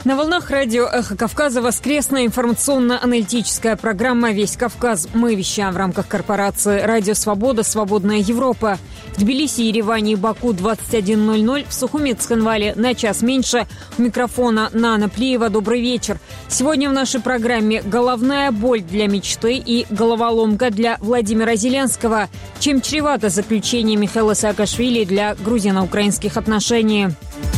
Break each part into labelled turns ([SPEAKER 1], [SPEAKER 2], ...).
[SPEAKER 1] На волнах радио «Эхо Кавказа» воскресная информационно-аналитическая программа «Весь Кавказ». Мы вещаем в рамках корпорации «Радио Свобода. Свободная Европа». В Тбилиси, Ереване и Баку 21:00, в Сухуми, Цхинвале на час меньше. У микрофона Нана Плиева. Добрый вечер. Сегодня в нашей программе головная боль для мечты и головоломка для Владимира Зеленского. Чем чревато заключение Михаила Саакашвили для грузино-украинских отношений?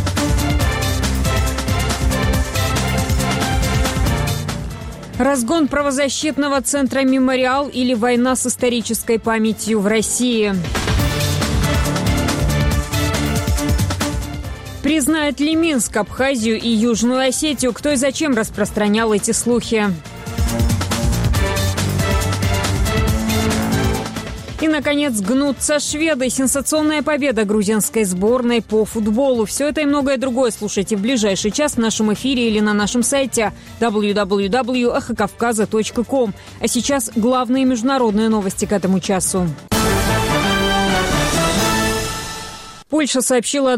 [SPEAKER 1] Разгон правозащитного центра «Мемориал» или война с исторической памятью в России. Признает ли Минск Абхазию и Южную Осетию? Кто и зачем распространял эти слухи? И, наконец, гнутся шведы. Сенсационная победа грузинской сборной по футболу. Все это и многое другое слушайте в ближайший час в нашем эфире или на нашем сайте www.эхокавказа.ком. А сейчас главные международные новости к этому часу. Польша сообщила о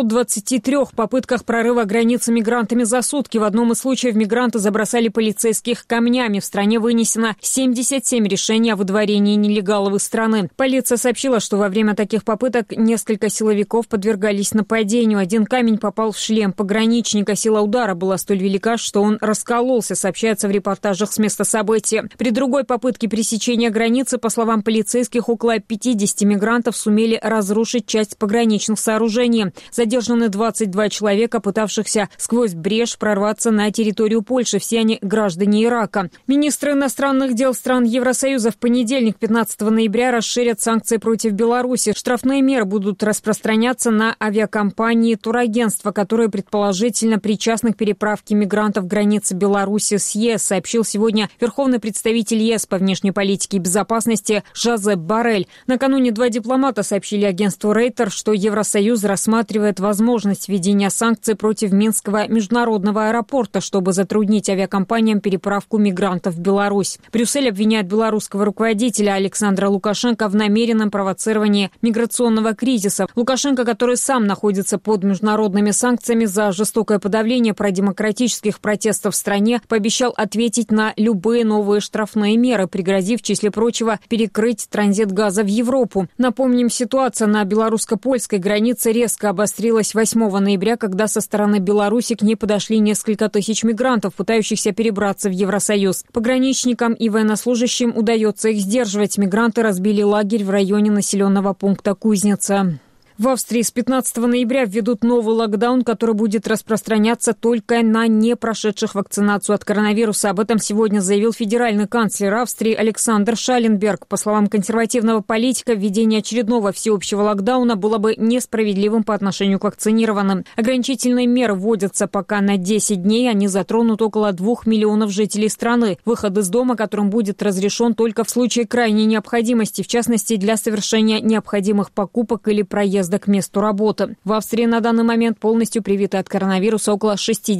[SPEAKER 1] 223 попытках прорыва границы мигрантами за сутки. В одном из случаев мигранты забросали полицейских камнями. В стране вынесено 77 решений о выдворении нелегалов из страны. Полиция сообщила, что во время таких попыток несколько силовиков подвергались нападению. Один камень попал в шлем пограничника. Сила удара была столь велика, что он раскололся, сообщается в репортажах с места события. При другой попытке пересечения границы, по словам полицейских, около 50 мигрантов сумели разрушить часть пограничных сооружений. Задержаны 22 человека, пытавшихся сквозь брешь прорваться на территорию Польши. Все они граждане Ирака. Министры иностранных дел стран Евросоюза в понедельник, 15 ноября, расширят санкции против Беларуси. Штрафные меры будут распространяться на авиакомпании и турагентства, которые предположительно причастны к переправке мигрантов границы Беларуси с ЕС, сообщил сегодня верховный представитель ЕС по внешней политике и безопасности Жозеп Боррель. Накануне два дипломата сообщили агентству Рейтер, что Евросоюз рассматривает возможность введения санкций против Минского международного аэропорта, чтобы затруднить авиакомпаниям переправку мигрантов в Беларусь. Брюссель обвиняет белорусского руководителя Александра Лукашенко в намеренном провоцировании миграционного кризиса. Лукашенко, который сам находится под международными санкциями за жестокое подавление продемократических протестов в стране, пообещал ответить на любые новые штрафные меры, пригрозив, в числе прочего, перекрыть транзит газа в Европу. Напомним, ситуация на белорусско-польской граница резко обострилась 8 ноября, когда со стороны Беларуси к ней подошли несколько тысяч мигрантов, пытающихся перебраться в Евросоюз. Пограничникам и военнослужащим удается их сдерживать. Мигранты разбили лагерь в районе населенного пункта Кузница. В Австрии с 15 ноября введут новый локдаун, который будет распространяться только на не прошедших вакцинацию от коронавируса. Об этом сегодня заявил федеральный канцлер Австрии Александр Шалленберг. По словам консервативного политика, введение очередного всеобщего локдауна было бы несправедливым по отношению к вакцинированным. Ограничительные меры вводятся пока на 10 дней. Они затронут около 2 миллионов жителей страны. Выход из дома, которым будет разрешен только в случае крайней необходимости, в частности, для совершения необходимых покупок или проезда к месту работы. В Австрии на данный момент полностью привиты от коронавируса около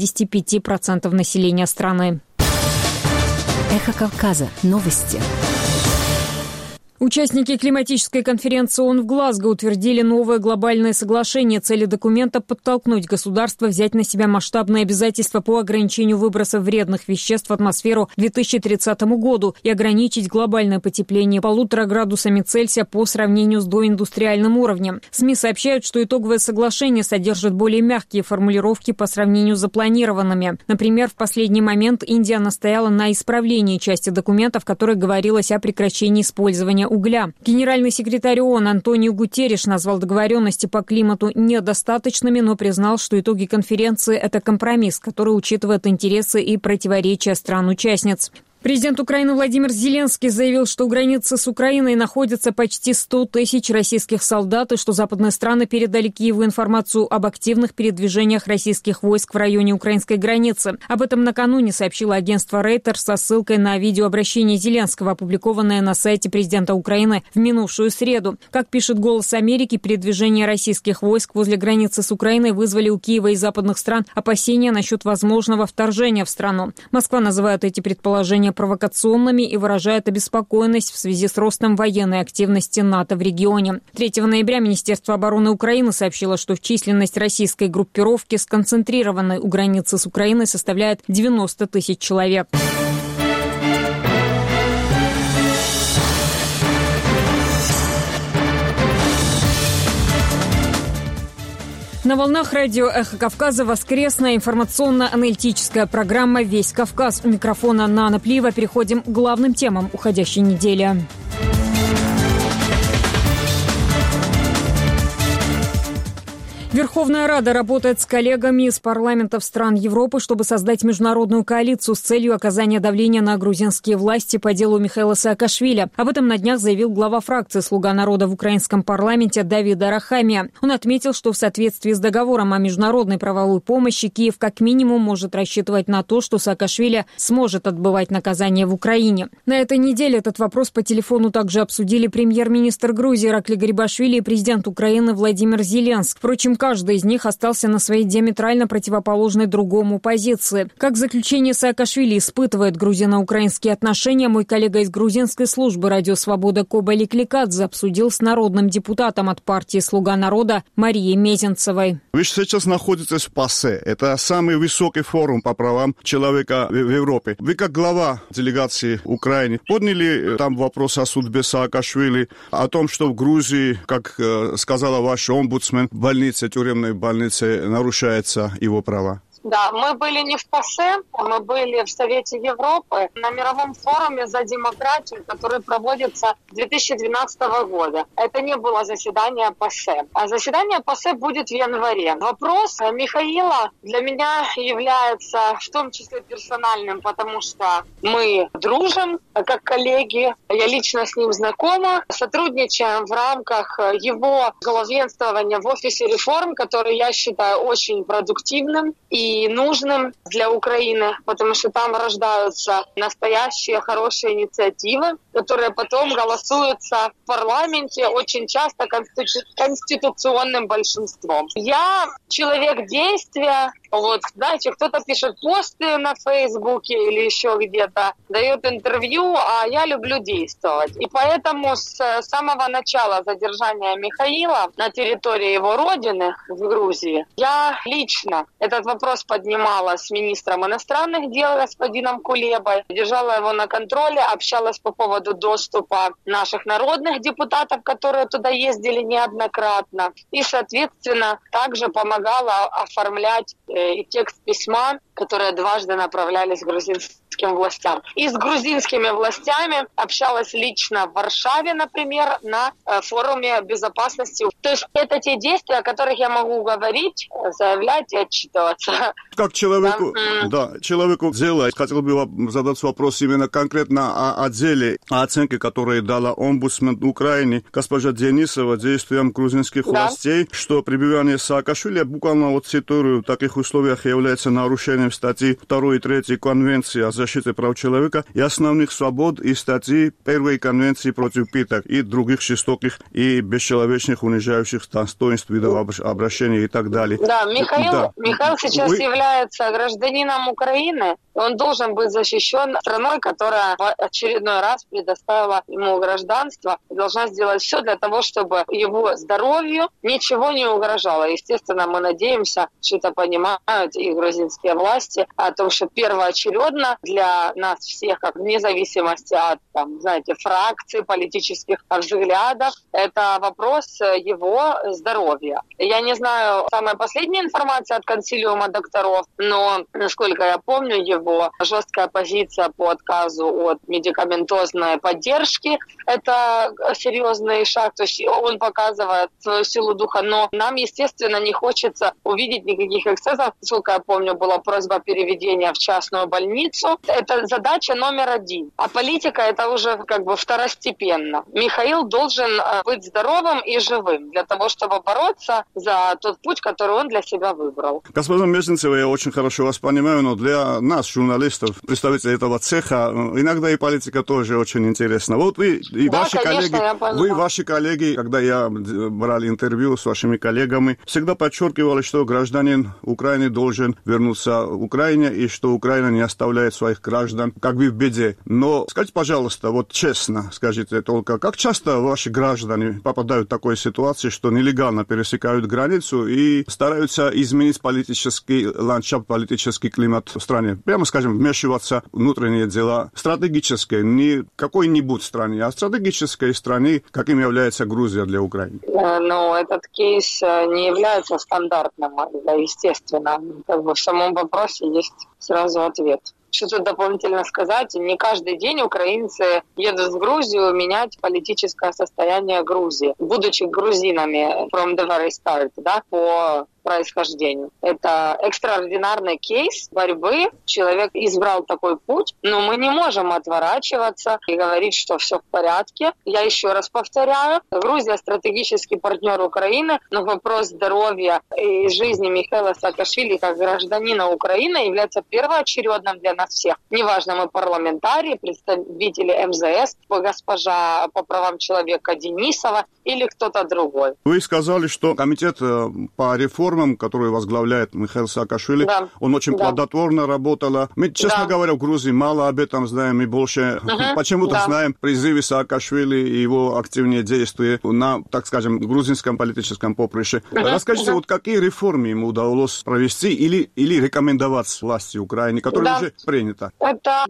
[SPEAKER 1] 65% населения страны.
[SPEAKER 2] Эхо Кавказа. Новости.
[SPEAKER 1] Участники климатической конференции ООН в Глазго утвердили новое глобальное соглашение. Цели документа – подтолкнуть государства взять на себя масштабные обязательства по ограничению выбросов вредных веществ в атмосферу к 2030 году и ограничить глобальное потепление 1,5 градусами Цельсия по сравнению с доиндустриальным уровнем. СМИ сообщают, что итоговое соглашение содержит более мягкие формулировки по сравнению с запланированными. Например, в последний момент Индия настояла на исправлении части документа, в которой говорилось о прекращении использования угля. Генеральный секретарь ООН Антонио Гутерриш назвал договоренности по климату недостаточными, но признал, что итоги конференции – это компромисс, который учитывает интересы и противоречия стран-участниц. Президент Украины Владимир Зеленский заявил, что у границы с Украиной находятся почти 100 тысяч российских солдат и что западные страны передали Киеву информацию об активных передвижениях российских войск в районе украинской границы. Об этом накануне сообщило агентство Рейтер со ссылкой на видеообращение Зеленского, опубликованное на сайте президента Украины в минувшую среду. Как пишет «Голос Америки», передвижение российских войск возле границы с Украиной вызвали у Киева и западных стран опасения насчет возможного вторжения в страну. Москва называет эти предположения провокационными и выражают обеспокоенность в связи с ростом военной активности НАТО в регионе. 3 ноября Министерство обороны Украины сообщило, что численность российской группировки, сконцентрированной у границы с Украиной, составляет 90 тысяч человек. На волнах радио «Эхо Кавказа» воскресная информационно-аналитическая программа «Весь Кавказ». У микрофона Нана Плиева. Переходим к главным темам уходящей недели. Верховная Рада работает с коллегами из парламентов стран Европы, чтобы создать международную коалицию с целью оказания давления на грузинские власти по делу Михаила Саакашвили. Об этом на днях заявил глава фракции «Слуга народа» в украинском парламенте Давид Арахамия. Он отметил, что в соответствии с договором о международной правовой помощи Киев как минимум может рассчитывать на то, что Саакашвили сможет отбывать наказание в Украине. На этой неделе этот вопрос по телефону также обсудили премьер-министр Грузии Иракли Гарибашвили и президент Украины Владимир Зеленский. Впрочем, каждый из них остался на своей диаметрально противоположной другому позиции. Как заключение Саакашвили испытывает грузино-украинские отношения, мой коллега из грузинской службы «Радио Свобода» Коба Ликликадзе обсудил с народным депутатом от партии «Слуга народа» Марией Мезенцевой.
[SPEAKER 3] Вы сейчас находитесь в ПАСЕ. Это самый высокий форум по правам человека в Европе. Вы как глава делегации Украины подняли там вопрос о судьбе Саакашвили, о том, что в Грузии, как сказала ваш омбудсмен, тюремной больнице нарушаются его права?
[SPEAKER 4] Да, мы были не в ПАСЕ, мы были в Совете Европы на мировом форуме за демократию, который проводится с 2012 года. Это не было заседание ПАСЕ. А заседание ПАСЕ будет в январе. Вопрос Михаила для меня является в том числе персональным, потому что мы дружим как коллеги. Я лично с ним знакома. Сотрудничаем в рамках его главенствования в офисе реформ, который я считаю очень продуктивным и нужным для Украины, потому что там рождаются настоящие хорошие инициативы, которые потом голосуются в парламенте очень часто конституционным большинством. Я человек действия. Вот, знаете, кто-то пишет посты на Фейсбуке или еще где-то, дает интервью, а я люблю действовать. И поэтому с самого начала задержания Михаила на территории его родины, в Грузии, я лично этот вопрос поднимала с министром иностранных дел господином Кулебой, держала его на контроле, общалась по поводу доступа наших народных депутатов, которые туда ездили неоднократно, и, соответственно, также помогала оформлять и текст письма, которые дважды направлялись грузинским властям. И с грузинскими властями общалась лично в Варшаве, например, на форуме безопасности. То есть это те действия, о которых я могу говорить, заявлять и отчитываться.
[SPEAKER 3] Как человеку дела, хотел бы вам задать вопрос именно конкретно о деле, о оценке, которую дала омбудсмен Украины госпожа Денисова действиям грузинских властей, что пребывание Саакашвили, буквально вот цитирую, в таких условиях является нарушением статьи 2 и 3 Конвенции о защите прав человека и основных свобод и статьи 1 Конвенции против пыток и других жестоких и бесчеловечных, унижающих достоинств видов обращения и так далее.
[SPEAKER 4] Да, Михаил сейчас является гражданином Украины, и он должен быть защищен страной, которая в очередной раз предоставила ему гражданство и должна сделать все для того, чтобы его здоровью ничего не угрожало. Естественно, мы надеемся, что это понимают и грузинские власти, о том, что первоочередно для нас всех, как вне зависимости от, фракций, политических взглядов, это вопрос его здоровья. Я не знаю, самая последняя информация от консилиума докторов, но, насколько я помню, его жесткая позиция по отказу от медикаментозной поддержки – это серьезный шаг, то есть он показывает свою силу духа, но нам, естественно, не хочется увидеть никаких эксцессов. Насколько я помню, была просьба переведения в частную больницу. Это задача номер 1. А политика – это уже второстепенно. Михаил должен быть здоровым и живым для того, чтобы бороться за тот путь, который он для себя выбрал.
[SPEAKER 3] Господин Мезенцева, я очень хорошо вас понимаю, но для нас, журналистов, представителей этого цеха, иногда и политика тоже очень интересна. Вот вы и ваши коллеги, когда я брал интервью с вашими коллегами, всегда подчеркивали, что гражданин Украины должен вернуться в Украине и что Украина не оставляет своих граждан как бы в беде. Но скажите, пожалуйста, вот честно скажите только, как часто ваши граждане попадают в такой ситуации, что нелегально пересекают границу и стараются изменить политический ландшафт, политический климат в стране? Прямо скажем, вмешиваться в внутренние дела стратегической, не какой-нибудь стране, а стратегической стране, каким является Грузия для Украины.
[SPEAKER 4] Но этот кейс не является стандартным, естественно. В самом вопросе есть сразу ответ. Что тут дополнительно сказать? Не каждый день украинцы едут в Грузию менять политическое состояние Грузии, будучи грузинами from the very start, да, по происхождению. Это экстраординарный кейс борьбы. Человек избрал такой путь, но мы не можем отворачиваться и говорить, что все в порядке. Я еще раз повторяю, Грузия стратегический партнер Украины, но вопрос здоровья и жизни Михаила Саакашвили как гражданина Украины является первоочередным для нас всех. Неважно, мы парламентарии, представители МЗС, госпожа по правам человека Денисова или кто-то другой.
[SPEAKER 3] Вы сказали, что комитет по реформам, который возглавляет Михаил Саакашвили, да, он очень плодотворно работал. Мы, честно говоря, в Грузии мало об этом знаем и больше почему-то знаем призывы Саакашвили и его активные действия на, так скажем, грузинском политическом поприще. Расскажите, вот какие реформы ему удалось провести или рекомендовать власти Украины, которые уже приняты?
[SPEAKER 4] Это,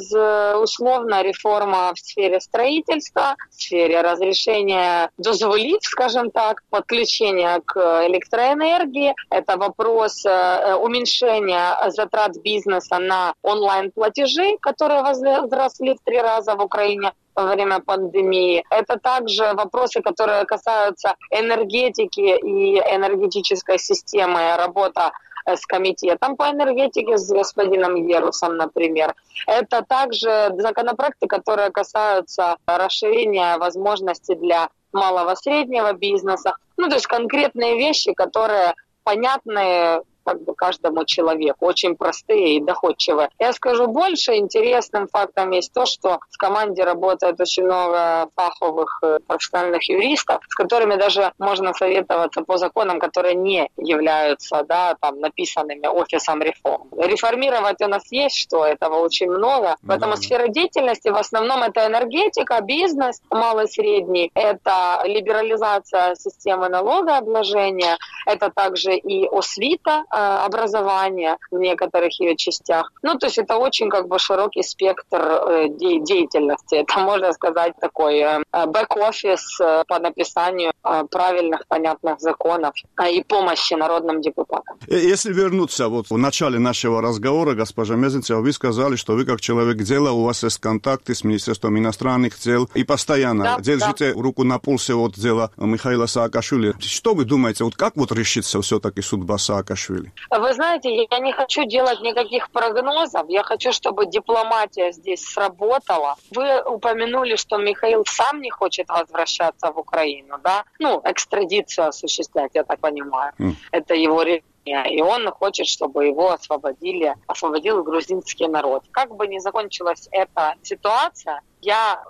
[SPEAKER 4] безусловно, реформа в сфере строительства, в сфере разрешения дозволить, скажем так, подключения к электроэнергии. Это вопрос уменьшения затрат бизнеса на онлайн-платежи, которые возросли в 3 раза в Украине во время пандемии. Это также вопросы, которые касаются энергетики и энергетической системы, работа с комитетом по энергетике, с господином Ерусом, например. Это также законопроекты, которые касаются расширения возможностей для малого среднего бизнеса. То есть конкретные вещи, которые понятны каждому человеку, очень простые и доходчивые. Я скажу больше, интересным фактом есть то, что в команде работает очень много фаховых профессиональных юристов, с которыми даже можно советоваться по законам, которые не являются написанными офисом реформ. Реформировать у нас есть что, этого очень много. Поэтому сфера деятельности в основном это энергетика, бизнес, малый и средний, это либерализация системы налогообложения, это также и освита, образования в некоторых ее частях. То есть это очень широкий спектр деятельности. Это, можно сказать, такой бэк-офис по написанию правильных, понятных законов и помощи народным депутатам.
[SPEAKER 3] Если вернуться в начале нашего разговора, госпожа Мезенцева, вы сказали, что вы как человек дела, у вас есть контакты с Министерством иностранных дел и постоянно держите руку на пульсе дела Михаила Саакашвили. Что вы думаете, как решится все-таки судьба Саакашвили?
[SPEAKER 4] Вы знаете, я не хочу делать никаких прогнозов, я хочу, чтобы дипломатия здесь сработала. Вы упомянули, что Михаил сам не хочет возвращаться в Украину, да? Экстрадицию осуществлять, я так понимаю. Это его решение. И он хочет, чтобы его освободил грузинский народ. Как бы ни закончилась эта ситуация, я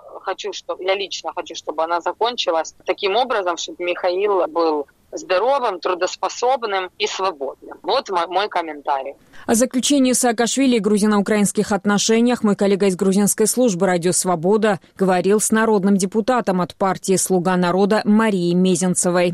[SPEAKER 4] лично хочу, чтобы она закончилась таким образом, чтобы Михаил был здоровым, трудоспособным и свободным. Вот мой комментарий.
[SPEAKER 1] О заключении Саакашвили и грузино-украинских отношениях мой коллега из грузинской службы «Радио Свобода» говорил с народным депутатом от партии «Слуга народа» Марией Мезенцевой.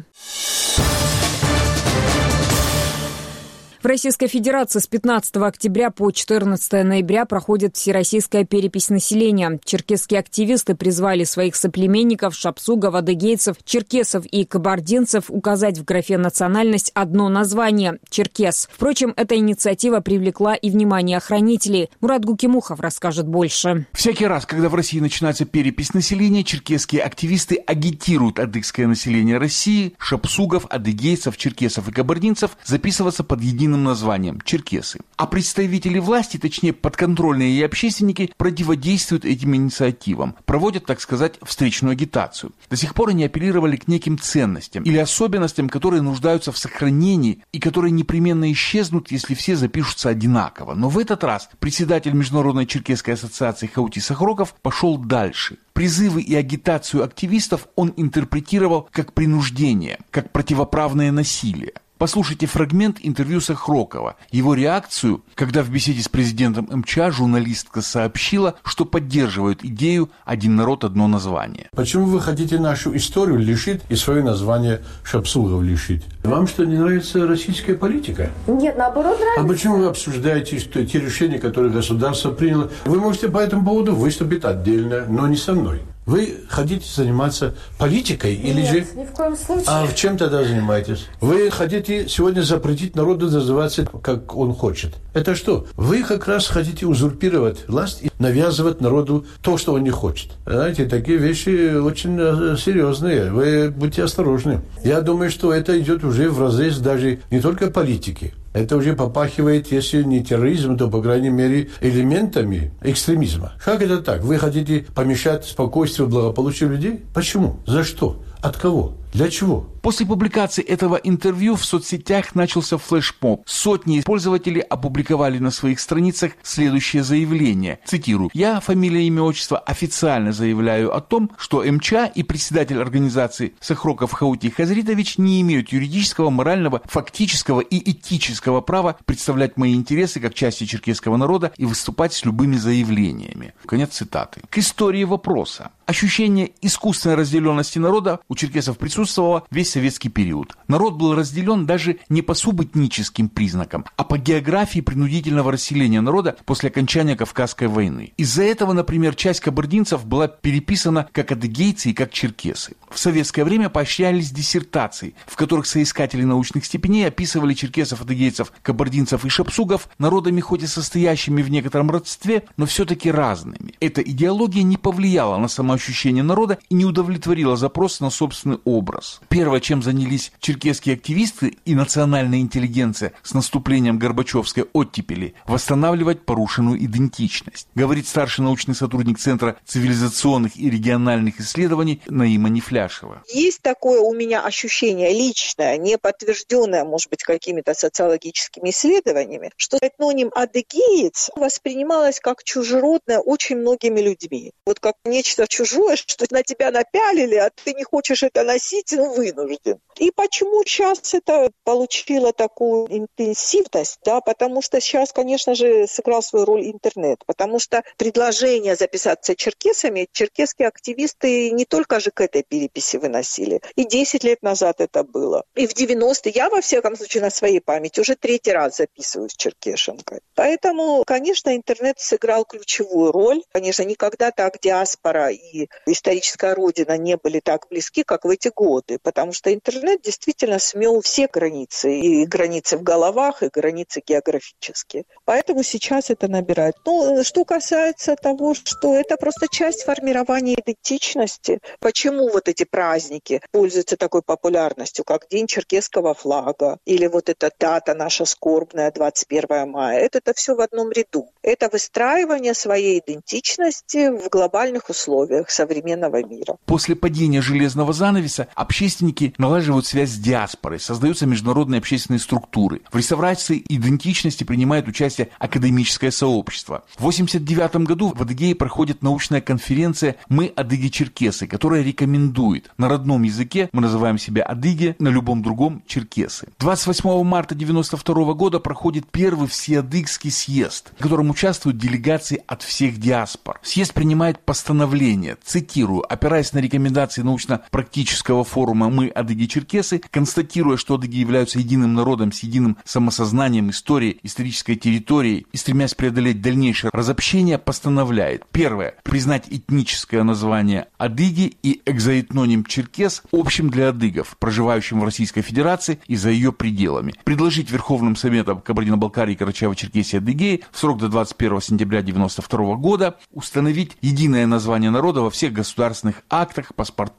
[SPEAKER 1] В Российской Федерации с 15 октября по 14 ноября проходит всероссийская перепись населения. Черкесские активисты призвали своих соплеменников, шапсугов, адыгейцев, черкесов и кабардинцев указать в графе «национальность» одно название – черкес. Впрочем, эта инициатива привлекла и внимание охранителей. Мурат Гукимухов расскажет больше.
[SPEAKER 5] Всякий раз, когда в России начинается перепись населения, черкесские активисты агитируют адыгское население России, шапсугов, адыгейцев, черкесов и кабардинцев записываться под единым единым названием – черкесы. А представители власти, точнее подконтрольные и общественники, противодействуют этим инициативам, проводят, так сказать, встречную агитацию. До сих пор они апеллировали к неким ценностям или особенностям, которые нуждаются в сохранении и которые непременно исчезнут, если все запишутся одинаково. Но в этот раз председатель Международной черкесской ассоциации Хаути Сахроков пошел дальше. Призывы и агитацию активистов он интерпретировал как принуждение, как противоправное насилие. Послушайте фрагмент интервью Сахрокова, его реакцию, когда в беседе с президентом МЧА журналистка сообщила, что поддерживают идею «Один народ, одно название».
[SPEAKER 6] Почему вы хотите нашу историю лишить и свое название Шапсугов лишить? Вам что, не нравится российская политика?
[SPEAKER 7] Нет, наоборот, нравится.
[SPEAKER 6] А почему вы обсуждаете те решения, которые государство приняло? Вы можете по этому поводу выступить отдельно, но не со мной. Вы хотите заниматься политикой или же...
[SPEAKER 7] Нет, ни в коем случае.
[SPEAKER 6] А в чем тогда занимаетесь? Вы хотите сегодня запретить народу называться, как он хочет. Это что? Вы как раз хотите узурпировать власть и навязывать народу то, что он не хочет. Знаете, такие вещи очень серьезные. Вы будьте осторожны. Я думаю, что это идет уже вразрез даже не только политики. Это уже попахивает, если не терроризм, то, по крайней мере, элементами экстремизма. Как это так? Вы хотите помешать спокойствию и благополучию людей? Почему? За что? От кого? Для чего?
[SPEAKER 5] После публикации этого интервью в соцсетях начался флешмоб. Сотни пользователей опубликовали на своих страницах следующее заявление. Цитирую. «Я, фамилия, имя, отчество, официально заявляю о том, что МЧА и председатель организации Сахроков Хаути Хазритович не имеют юридического, морального, фактического и этического права представлять мои интересы как части черкесского народа и выступать с любыми заявлениями». Конец цитаты. К истории вопроса. Ощущение искусственной разделенности народа у черкесов присутствовало весь советский период. Народ был разделен даже не по субэтническим признакам, а по географии принудительного расселения народа после окончания Кавказской войны. Из-за этого, например, часть кабардинцев была переписана как адыгейцы и как черкесы. В советское время поощрялись диссертации, в которых соискатели научных степеней описывали черкесов, адыгейцев, кабардинцев и шапсугов народами, хоть и состоящими в некотором родстве, но все-таки разными. Эта идеология не повлияла на самоощущение народа и не удовлетворила запрос на собственный образ. Первое, чем занялись черкесские активисты и национальная интеллигенция с наступлением Горбачевской оттепели – восстанавливать порушенную идентичность, говорит старший научный сотрудник Центра цивилизационных и региональных исследований Наима Нефляшева.
[SPEAKER 8] Есть такое у меня ощущение личное, не подтвержденное, может быть, какими-то социологическими исследованиями, что этноним адыгеец воспринималось как чужеродное очень многими людьми. Вот как нечто чужое, что на тебя напялили, а ты не хочешь это носить, вынужден. И почему сейчас это получило такую интенсивность? Да, потому что сейчас, конечно же, сыграл свою роль интернет. Потому что предложение записаться черкесами черкесские активисты не только же к этой переписи выносили. И 10 лет назад это было. И в 90-е. Я, во всяком случае, на своей памяти уже 3-й раз записываюсь черкешенкой. Поэтому, конечно, интернет сыграл ключевую роль. Конечно, никогда так диаспора и историческая родина не были так близки, как в эти годы. Потому что интернет действительно смел все границы. И границы в головах, и границы географические. Поэтому сейчас это набирает. Ну, что касается того, что это просто часть формирования идентичности. Почему вот эти праздники пользуются такой популярностью, как День черкесского флага, или вот эта дата наша скорбная, 21 мая. Это все в одном ряду. Это выстраивание своей идентичности в глобальных условиях современного мира.
[SPEAKER 5] После падения железного занавеса общественники налаживают связь с диаспорой, создаются международные общественные структуры. В реставрации идентичности принимает участие академическое сообщество. В 1989 году в Адыгее проходит научная конференция «Мы адыги-черкесы», которая рекомендует: на родном языке мы называем себя адыги, на любом другом – черкесы. 28 марта 1992 года проходит первый всеадыгский съезд, в котором участвуют делегации от всех диаспор. Съезд принимает постановление, цитирую, опираясь на рекомендации научно-практического форума «Мы адыги-черкесы», констатируя, что адыги являются единым народом с единым самосознанием, историей, исторической территорией и стремясь преодолеть дальнейшее разобщение, постановляет: первое, признать этническое название адыги и экзоэтноним черкес общим для адыгов, проживающим в Российской Федерации и за ее пределами. Предложить Верховным Советом Кабардино-Балкарии, Карачаево-Черкесии и Адыгеи в срок до 21 сентября 1992 года установить единое название народа во всех государственных актах, паспортах, свидетельствах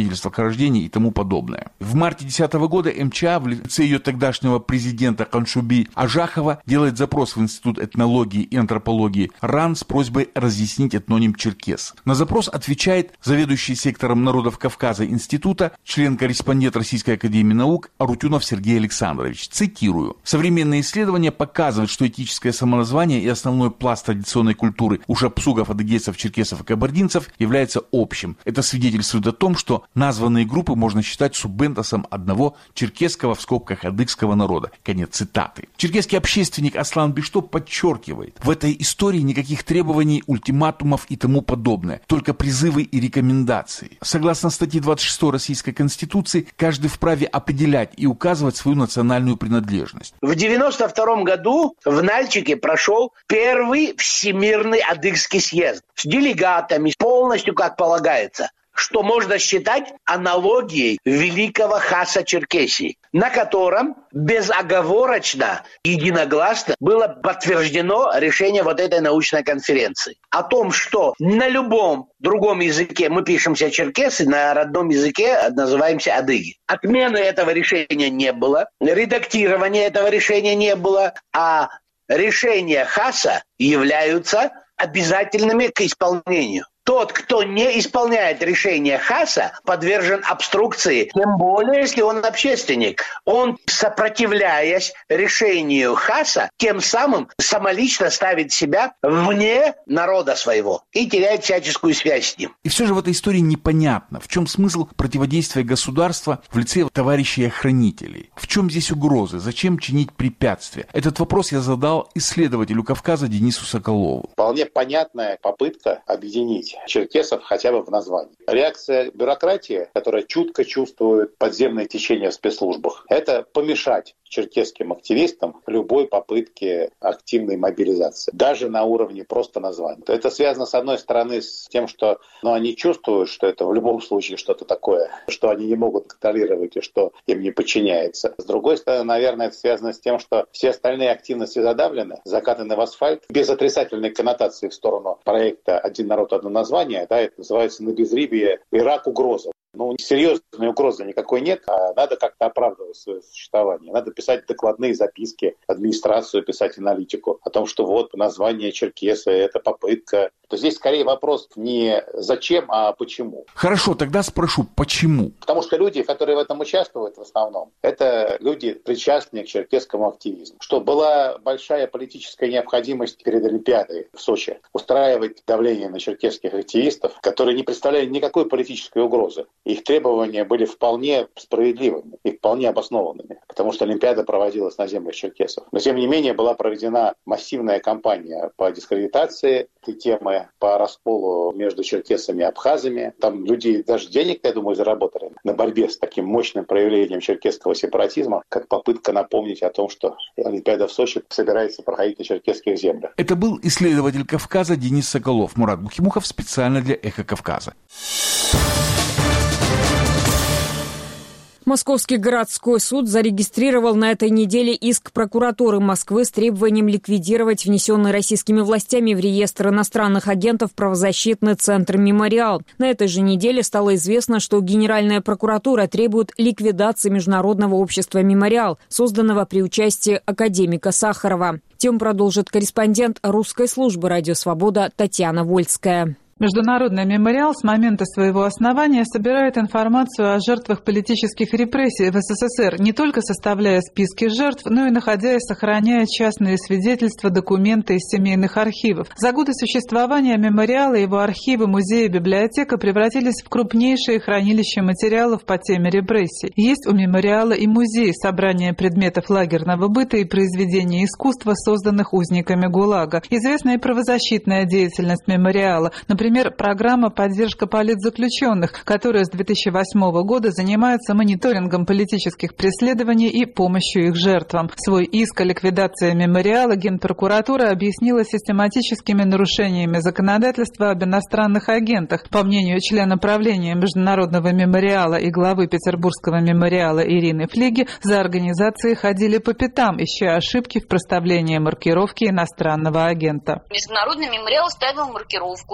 [SPEAKER 5] свидетельствах о рождении и тому подобное. В марте 2010 года МЧА в лице ее тогдашнего президента Каншуби Ажахова делает запрос в Институт этнологии и антропологии РАН с просьбой разъяснить этноним черкес. На запрос отвечает заведующий сектором народов Кавказа института, член-корреспондент Российской академии наук Арутюнов Сергей Александрович. Цитирую. Современные исследования показывают, что этическое самоназвание и основной пласт традиционной культуры у шапсугов, адыгейцев, черкесов и кабардинцев является общим. Это свидетельствует о том, что названные группы можно считать субэнтосом одного черкесского в скобках адыгского народа. Конец цитаты. Черкесский общественник Аслан Бишто подчеркивает, в этой истории никаких требований, ультиматумов и тому подобное, только призывы и рекомендации. Согласно статье 26 Российской Конституции, каждый вправе определять и указывать свою национальную принадлежность.
[SPEAKER 7] В 1992 году в Нальчике прошел первый Всемирный адыгский съезд с делегатами, полностью как полагается, что можно считать аналогией великого хаса Черкесии, на котором безоговорочно, единогласно было подтверждено решение вот этой научной конференции. О том, что на любом другом языке мы пишемся черкесы, на родном языке называемся адыги. Отмены этого решения не было, редактирования этого решения не было, а решения хаса являются обязательными к исполнению. Тот, кто не исполняет решение хаса, подвержен обструкции, тем более, если он общественник. Он, сопротивляясь решению хаса, тем самым самолично ставит себя вне народа своего и теряет всяческую связь с ним.
[SPEAKER 5] И все же в этой истории непонятно, в чем смысл противодействия государства в лице товарищей-охранителей. В чем здесь угрозы? Зачем чинить препятствия? Этот вопрос я задал исследователю Кавказа Денису Соколову.
[SPEAKER 9] Вполне понятная попытка объединить черкесов хотя бы в названии. Реакция бюрократии, которая чутко чувствует подземные течения в спецслужбах, это помешать черкесским активистам любой попытке активной мобилизации, даже на уровне просто названия. Это связано, с одной стороны, с тем, что они чувствуют, что это в любом случае что-то такое, что они не могут контролировать и что им не подчиняется. С другой стороны, наверное, это связано с тем, что все остальные активности задавлены, закатаны в асфальт, без отрицательной коннотации в сторону проекта «Один народ, одно название», да, это называется на безрыбье Ирак угроза. Серьезной угрозы никакой нет, а надо как-то оправдывать свое существование. Надо писать докладные записки, администрацию писать аналитику о том, что вот название черкесы – это попытка. То здесь скорее вопрос не зачем, а почему.
[SPEAKER 5] Хорошо, тогда спрошу, почему?
[SPEAKER 9] Потому что люди, которые в этом участвуют в основном, это люди, причастные к черкесскому активизму. Что была большая политическая необходимость перед Олимпиадой в Сочи устраивать давление на черкесских активистов, которые не представляли никакой политической угрозы. Их требования были вполне справедливыми и вполне обоснованными, потому что Олимпиада проводилась на землях черкесов. Но, тем не менее, была проведена массивная кампания по дискредитации этой темы, по расколу между черкесами и абхазами. Там люди даже денег, я думаю, заработали на борьбе с таким мощным проявлением черкесского сепаратизма, как попытка напомнить о том, что Олимпиада в Сочи собирается проходить на черкесских землях.
[SPEAKER 5] Это был исследователь Кавказа Денис Соколов. Мурат Бухимухов специально для «Эхо Кавказа».
[SPEAKER 1] Московский городской суд зарегистрировал на этой неделе иск прокуратуры Москвы с требованием ликвидировать внесенный российскими властями в реестр иностранных агентов правозащитный центр «Мемориал». На этой же неделе стало известно, что Генеральная прокуратура требует ликвидации Международного общества «Мемориал», созданного при участии академика Сахарова. Тему продолжит корреспондент русской службы «Радио Свобода» Татьяна Вольская.
[SPEAKER 10] Международный мемориал с момента своего основания собирает информацию о жертвах политических репрессий в СССР, не только составляя списки жертв, но и находя и сохраняя частные свидетельства, документы из семейных архивов. За годы существования мемориала его архивы, музеи и библиотека превратились в крупнейшие хранилища материалов по теме репрессий. Есть у мемориала и музей собрания предметов лагерного быта и произведений искусства, созданных узниками ГУЛАГа. Известна и правозащитная деятельность мемориала. Например, программа «Поддержка политзаключенных», которая с 2008 года занимается мониторингом политических преследований и помощью их жертвам. Свой иск о ликвидации мемориала Генпрокуратура объяснила систематическими нарушениями законодательства об иностранных агентах. По мнению члена правления Международного мемориала и главы Петербургского мемориала Ирины Флиги, за организацией ходили по пятам, ища ошибки в проставлении маркировки иностранного агента.
[SPEAKER 11] Международный мемориал ставил маркировку, находил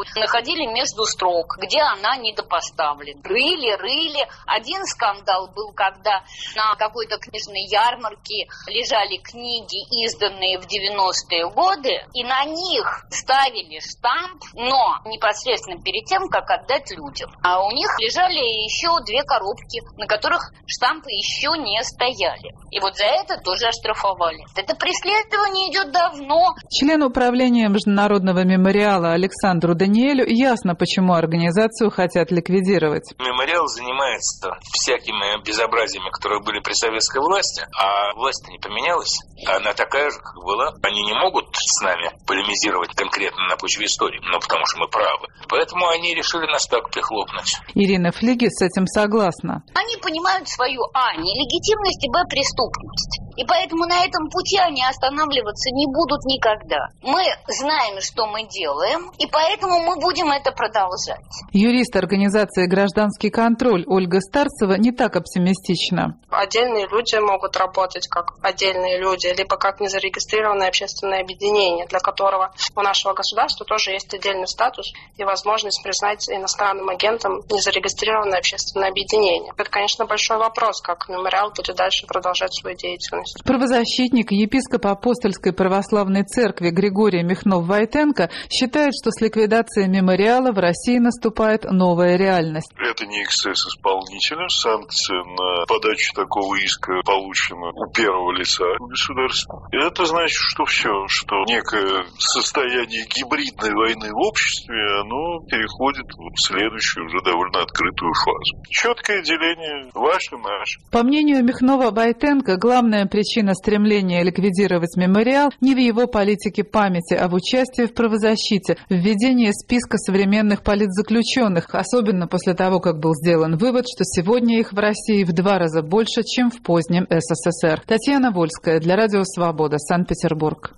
[SPEAKER 11] находили между строк, где она недопоставлена. Рыли. Один скандал был, когда на какой-то книжной ярмарке лежали книги, изданные в 90-е годы, и на них ставили штамп, но непосредственно перед тем, как отдать людям. А у них лежали еще 2 коробки, на которых штампы еще не стояли. И вот за это тоже оштрафовали. Это преследование идет давно.
[SPEAKER 10] Члену управления Международного мемориала Александру Даниэлю ясно, почему организацию хотят ликвидировать.
[SPEAKER 12] Мемориал занимается всякими безобразиями, которые были при советской власти, а власть-то не поменялась. Она такая же, как была. Они не могут с нами полемизировать конкретно на почве истории, но потому что мы правы. Поэтому они решили нас так прихлопнуть.
[SPEAKER 10] Ирина Флиги с этим согласна.
[SPEAKER 11] Они понимают свою нелегитимность и преступность. И поэтому на этом пути они останавливаться не будут никогда. Мы знаем, что мы делаем, и поэтому мы будем это продолжать.
[SPEAKER 10] Юрист организации «Гражданский контроль» Ольга Старцева не так оптимистична.
[SPEAKER 13] Отдельные люди могут работать как отдельные люди, либо как незарегистрированное общественное объединение, для которого у нашего государства тоже есть отдельный статус и возможность признать иностранным агентом незарегистрированное общественное объединение. Это, конечно, большой вопрос, как мемориал будет дальше продолжать свою деятельность.
[SPEAKER 10] Правозащитник, епископ Апостольской православной церкви Григорий Михнов-Войтенко считает, что с ликвидацией мемориала в России наступает новая реальность.
[SPEAKER 14] Это не эксцесс исполнителя. Санкция на подачу такого иска получена у первого лица государства. И это значит, что все, что некое состояние гибридной войны в обществе, оно переходит в следующую, уже довольно открытую фазу. Четкое деление ваше-наше.
[SPEAKER 10] По мнению Михнова-Войтенко, главная причина стремления ликвидировать мемориал не в его политике памяти, а в участии в правозащите, введении списка современных политзаключенных, особенно после того, как был сделан вывод, что сегодня их в России в 2 раза больше, чем в позднем СССР. Татьяна Вольская для Радио Свобода, Санкт-Петербург.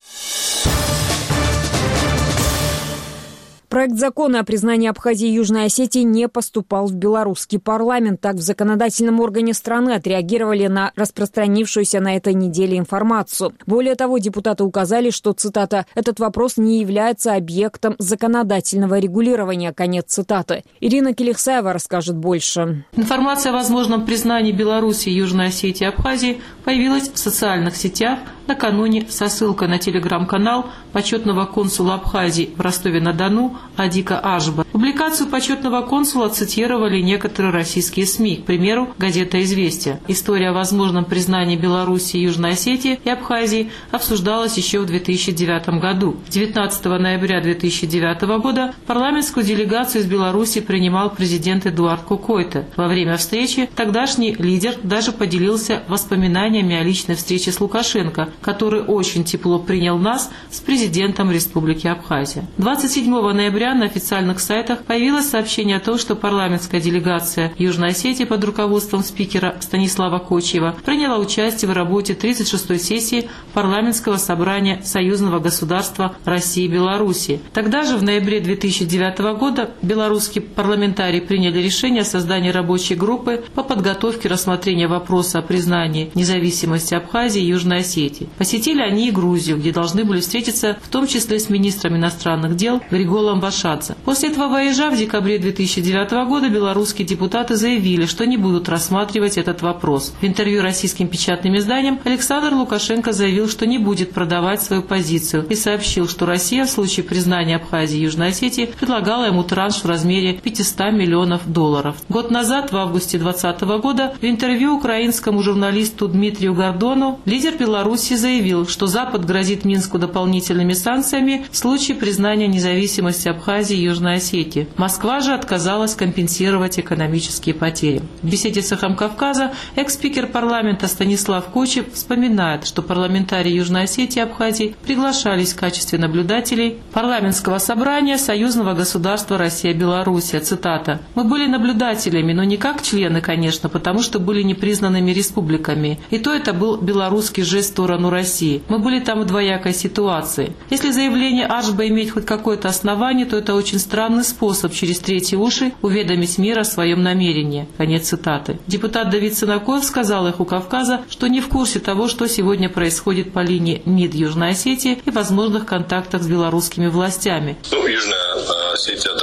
[SPEAKER 1] Проект закона о признании Абхазии и Южной Осетии не поступал в белорусский парламент. Так в законодательном органе страны отреагировали на распространившуюся на этой неделе информацию. Более того, депутаты указали, что, цитата, «этот вопрос не является объектом законодательного регулирования», конец цитаты. Ирина Келихсаева расскажет больше.
[SPEAKER 15] Информация о возможном признании Беларуси, Южной Осетии и Абхазии появилась в социальных сетях накануне со ссылкой на телеграм-канал почетного консула Абхазии в Ростове-на-Дону Адика Ажба. Публикацию почетного консула цитировали некоторые российские СМИ, к примеру, газета «Известия». История о возможном признании Беларуси, Южной Осетии и Абхазии обсуждалась еще в 2009 году. 19 ноября 2009 года парламентскую делегацию из Беларуси принимал президент Эдуард Кукойто. Во время встречи тогдашний лидер даже поделился воспоминаниями о личной встрече с Лукашенко, который очень тепло принял нас с президентом Республики Абхазия. 27 ноября на официальных сайтах появилось сообщение о том, что парламентская делегация Южной Осетии под руководством спикера Станислава Кочиева приняла участие в работе 36-й сессии парламентского собрания Союзного государства России и Беларуси. Тогда же, в ноябре 2009 года, белорусские парламентарии приняли решение о создании рабочей группы по подготовке рассмотрения вопроса о признании независимости Абхазии и Южной Осетии. Посетили они и Грузию, где должны были встретиться в том числе с министром иностранных дел Григолом Вашадзе. После этого вояжа в декабре 2009 года белорусские депутаты заявили, что не будут рассматривать этот вопрос. В интервью российским печатным изданиям Александр Лукашенко заявил, что не будет продавать свою позицию и сообщил, что Россия в случае признания Абхазии и Южной Осетии предлагала ему транш в размере $500 миллионов. Год назад, в августе 2020 года, в интервью украинскому журналисту Дмитрию Гордону лидер Беларуси заявил, что Запад грозит Минску дополнительными санкциями в случае признания независимости Абхазии и Южной Осетии. Москва же отказалась компенсировать экономические потери. В беседе с «Эхом Кавказа» экс-спикер парламента Станислав Кочиев вспоминает, что парламентарии Южной Осетии и Абхазии приглашались в качестве наблюдателей парламентского собрания Союзного государства Россия-Белоруссия. Цитата. «Мы были наблюдателями, но не как члены, конечно, потому что были непризнанными республиками. И то это был белорусский жест в сторону России. Мы были там в двоякой ситуации. Если заявление Ажба имеет хоть какое-то основание, то это очень странный способ через третьи уши уведомить мир о своем намерении». Конец цитаты. Депутат Давид Сынаков сказал «Эху Кавказа», что не в курсе того, что сегодня происходит по линии МИД Южной Осетии и возможных контактах с белорусскими властями.
[SPEAKER 16] Южная Осетия должна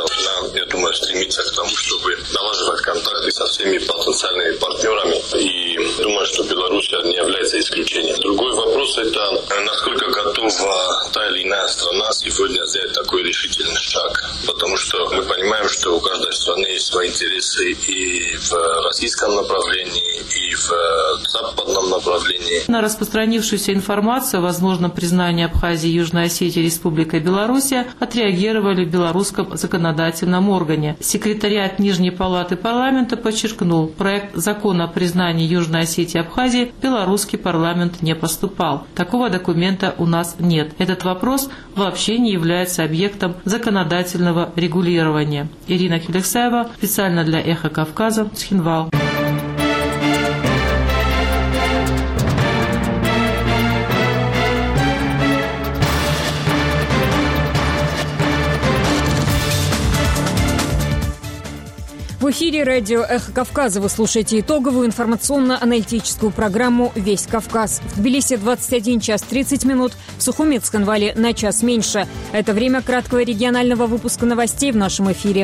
[SPEAKER 16] я думаю, стремится к тому, чтобы налаживать контакты со всеми потенциальными партнерами. И думаю, что Беларусь не является исключением. Другой вопрос – это насколько готова та или иная страна сегодня сделать такой решительный шаг. Потому что мы понимаем, что у каждой страны есть свои интересы и в российском направлении, и в западном направлении.
[SPEAKER 15] На распространившуюся информацию о возможном признании Абхазии и Южной Осетии Республикой Белоруссия отреагировали в белорусском законодательном органе. Секретариат Нижней палаты парламента подчеркнул, проект закона о признании Южной Осетии и Абхазии в белорусский парламент не поступал. Такого документа у нас нет. Этот вопрос вообще не является объектом законодательного регулирования. Ирина Хилексаева, специально для «Эхо Кавказа», Цхинвал.
[SPEAKER 1] В эфире радио «Эхо Кавказа» вы слушаете итоговую информационно-аналитическую программу «Весь Кавказ». В Тбилиси 21 час 30 минут, в Сухуми, Цхинвале на час меньше. Это время краткого регионального выпуска новостей в нашем эфире.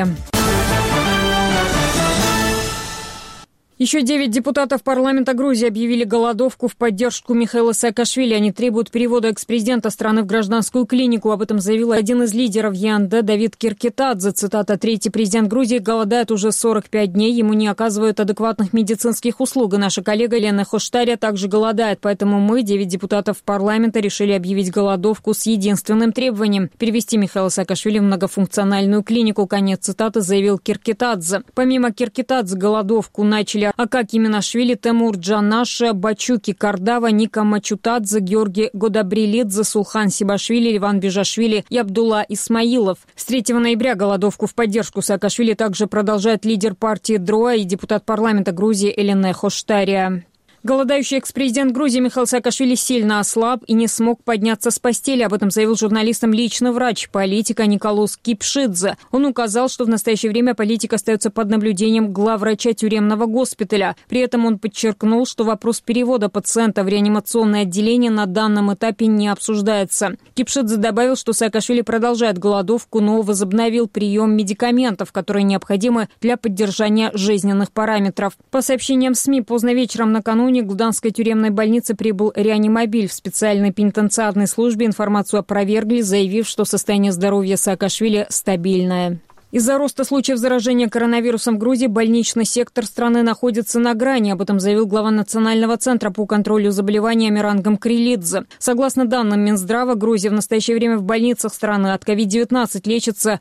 [SPEAKER 1] Еще 9 депутатов парламента Грузии объявили голодовку в поддержку Михаила Саакашвили. Они требуют перевода экс-президента страны в гражданскую клинику. Об этом заявил один из лидеров ЯНД Давид Киркитадзе. Цитата: «Третий президент Грузии голодает уже 45 дней. Ему не оказывают адекватных медицинских услуг. И наша коллега Лена Хоштаря также голодает. Поэтому мы, 9 депутатов парламента, решили объявить голодовку с единственным требованием – перевести Михаила Саакашвили в многофункциональную клинику». Конец цитаты, заявил Киркитадзе. Помимо Киркитадзе голодовку начали Акаки Минашвили, Темур Джанаша, Бачуки Кардава, Ника Мачутадзе, Георгий Годабрилидзе, Сулхан Сибашвили, Ливан Бежашвили и Абдулла Исмаилов. С 3 ноября голодовку в поддержку Саакашвили также продолжает лидер партии ДРОА и депутат парламента Грузии Элена Хоштаря. Голодающий экс-президент Грузии Михаил Саакашвили сильно ослаб и не смог подняться с постели. Об этом заявил журналистам лично врач политика Николос Кипшидзе. Он указал, что в настоящее время политик остается под наблюдением главврача тюремного госпиталя. При этом он подчеркнул, что вопрос перевода пациента в реанимационное отделение на данном этапе не обсуждается. Кипшидзе добавил, что Саакашвили продолжает голодовку, но возобновил прием медикаментов, которые необходимы для поддержания жизненных параметров. По сообщениям СМИ, поздно вечером накануне в Гданской тюремной больнице прибыл реанимобиль. В специальной пенитенциарной службе информацию опровергли, заявив, что состояние здоровья Саакашвили стабильное. Из-за роста случаев заражения коронавирусом в Грузии больничный сектор страны находится на грани. Об этом заявил глава Национального центра по контролю заболеваниями Рангам Крилидзе. Согласно данным Минздрава, Грузии в настоящее время в больницах страны от COVID-19 лечится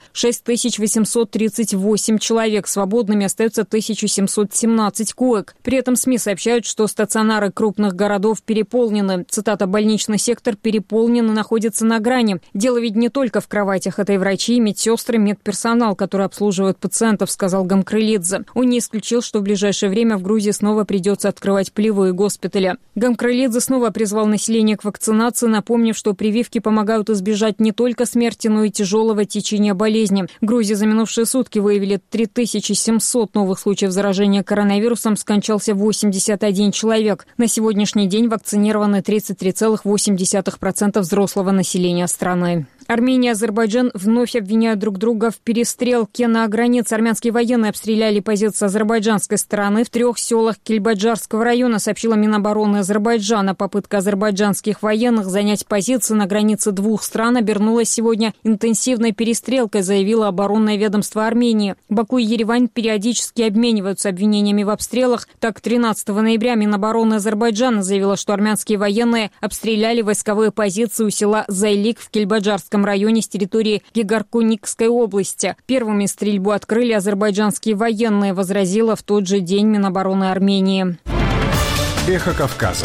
[SPEAKER 1] 6838 человек. Свободными остается 1717 коек. При этом СМИ сообщают, что стационары крупных городов переполнены. Цитата: «Больничный сектор переполнен и находится на грани. Дело ведь не только в кроватях. Это и врачи, медсестры, медперсонал, который обслуживает пациентов», — сказал Гамкрылидзе. Он не исключил, что в ближайшее время в Грузии снова придется открывать полевые госпитали. Гамкрылидзе снова призвал население к вакцинации, напомнив, что прививки помогают избежать не только смерти, но и тяжелого течения болезни. В Грузии за минувшие сутки выявили 3700 новых случаев заражения коронавирусом, скончался 81 человек. На сегодняшний день вакцинированы 33,8% взрослого населения страны. Армения и Азербайджан вновь обвиняют друг друга в перестрелке на границе. Армянские военные обстреляли позиции азербайджанской стороны в 3 селах Кельбаджарского района, сообщила Минобороны Азербайджана. Попытка азербайджанских военных занять позиции на границе двух стран обернулась сегодня интенсивной перестрелкой, заявило оборонное ведомство Армении. Баку и Еревань периодически обмениваются обвинениями в обстрелах. Так, 13 ноября Минобороны Азербайджана заявила, что армянские военные обстреляли войсковые позиции у села Зайлик в Кельбаджарском районе с территории Гегаркуникской области. Первыми стрельбу открыли азербайджанские военные, возразила в тот же день Минобороны Армении.
[SPEAKER 17] Эхо Кавказа.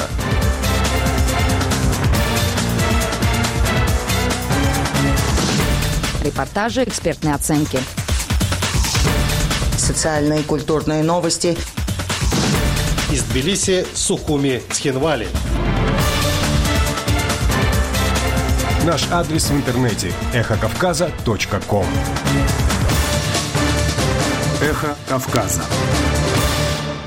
[SPEAKER 2] Репортажи, экспертные оценки. Социальные и культурные новости.
[SPEAKER 18] Из Тбилиси, Сухуми, Цхинвали.
[SPEAKER 17] Наш адрес в интернете – эхокавказа.ком. Эхо Кавказа.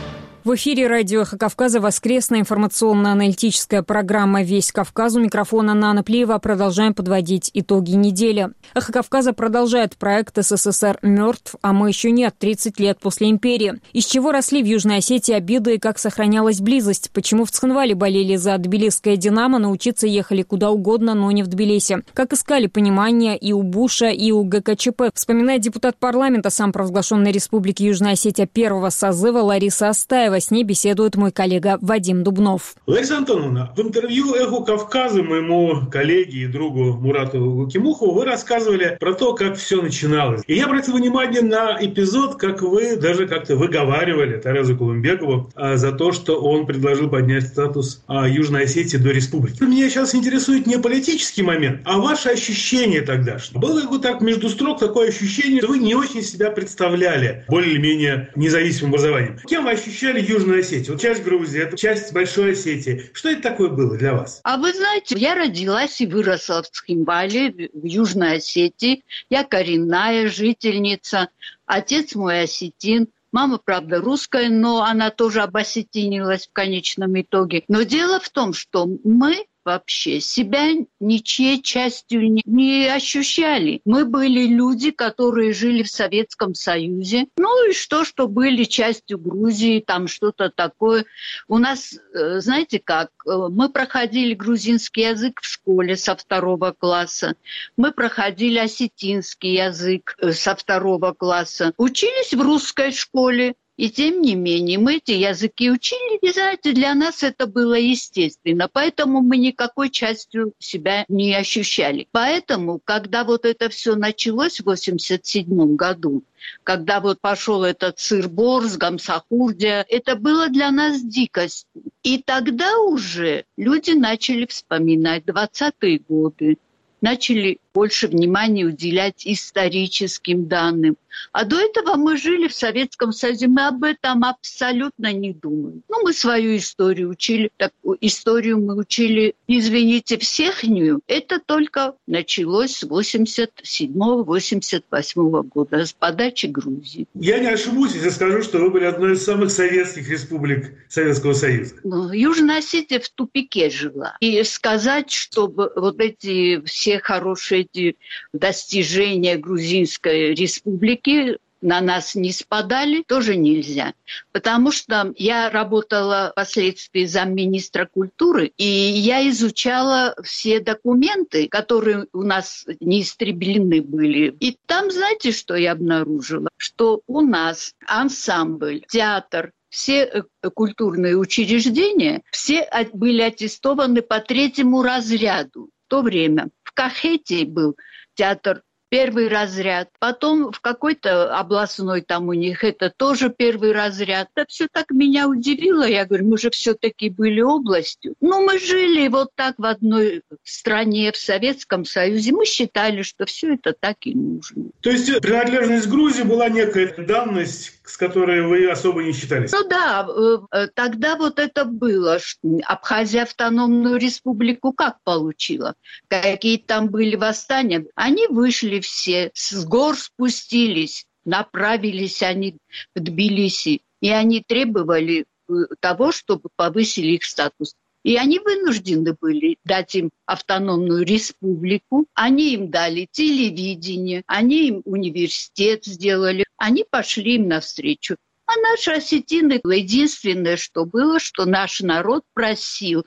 [SPEAKER 1] В эфире радио «Эхо Кавказа» воскресная информационно-аналитическая программа «Весь Кавказ». У микрофона Нана Плиева. Продолжаем подводить итоги недели. «Эхо Кавказа» продолжает проект «СССР мертв, а мы еще нет. 30 лет после империи». Из чего росли в Южной Осетии обиды и как сохранялась близость? Почему в Цхинвале болели за тбилисское «Динамо», но учиться ехали куда угодно, но не в Тбилиси? Как искали понимание и у Буша, и у ГКЧП? Вспоминает депутат парламента самопровозглашенной Республики Южная Осетия первого созыва Лариса Астаева. С ней беседует мой коллега Вадим Дубнов.
[SPEAKER 19] Лариса Антоновна, в интервью «Эху Кавказа» моему коллеге и другу Мурату Гукимухову вы рассказывали про то, как все начиналось. И я обратил внимание на эпизод, как вы даже как-то выговаривали Тарезу Кулумбекову за то, что он предложил поднять статус Южной Осетии до республики. Меня сейчас интересует не политический момент, а ваше ощущение тогдашнее. Было как бы так между строк такое ощущение, что вы не очень себя представляли более-менее независимым образованием. Кем вы ощущали Южную Осетию? Вот часть Грузии, это часть Большой Осетии. Что это такое было для вас?
[SPEAKER 20] А вы знаете, я родилась и выросла в Цхинвале, в Южной Осетии. Я коренная жительница. Отец мой осетин. Мама, правда, русская, но она тоже обосетинилась в конечном итоге. Но дело в том, что мы вообще себя ничьей частью не ощущали. Мы были люди, которые жили в Советском Союзе. Ну и что были частью Грузии, там что-то такое. У нас, знаете как, мы проходили грузинский язык в школе со 2 класса. Мы проходили осетинский язык со 2 класса. Учились в русской школе. И тем не менее, мы эти языки учили, и, знаете, для нас это было естественно. Поэтому мы никакой частью себя не ощущали. Поэтому, когда вот это все началось в 1987 году, когда вот пошел этот сыр-бор с Гамсахурдия, это было для нас дикость. И тогда уже люди начали вспоминать 20-е годы, начали больше внимания уделять историческим данным. А до этого мы жили в Советском Союзе, мы об этом абсолютно не думали. Мы свою историю учили, историю мы учили, извините, всехнюю. Это только началось с 87-88 года, с подачи Грузии.
[SPEAKER 19] Я не ошибусь, если скажу, что вы были одной из самых советских республик Советского Союза.
[SPEAKER 20] Южная Осетия в тупике жила. И сказать, чтобы вот эти все хорошие достижения Грузинской республики на нас не спадали, тоже нельзя. Потому что я работала впоследствии замминистра культуры, и я изучала все документы, которые у нас не истреблены были. И там, знаете, что я обнаружила? Что у нас ансамбль, театр, все культурные учреждения, все были аттестованы по 3-му разряду. В то время в Кахете был театр 1-й разряд, потом в какой-то областной там у них это тоже 1-й разряд. Это все так меня удивило. Я говорю, мы же все-таки были областью. Мы жили вот так в одной стране, в Советском Союзе. Мы считали, что все это так и нужно.
[SPEAKER 19] То есть принадлежность Грузии была некая данность, с которой вы особо не считались?
[SPEAKER 20] Да, тогда вот это было. Абхазия автономную республику как получила? Какие там были восстания? Они вышли все, с гор спустились, направились они в Тбилиси, и они требовали того, чтобы повысили их статус. И они вынуждены были дать им автономную республику, они им дали телевидение, они им университет сделали, они пошли им навстречу. А наши осетины, единственное, что было, что наш народ просил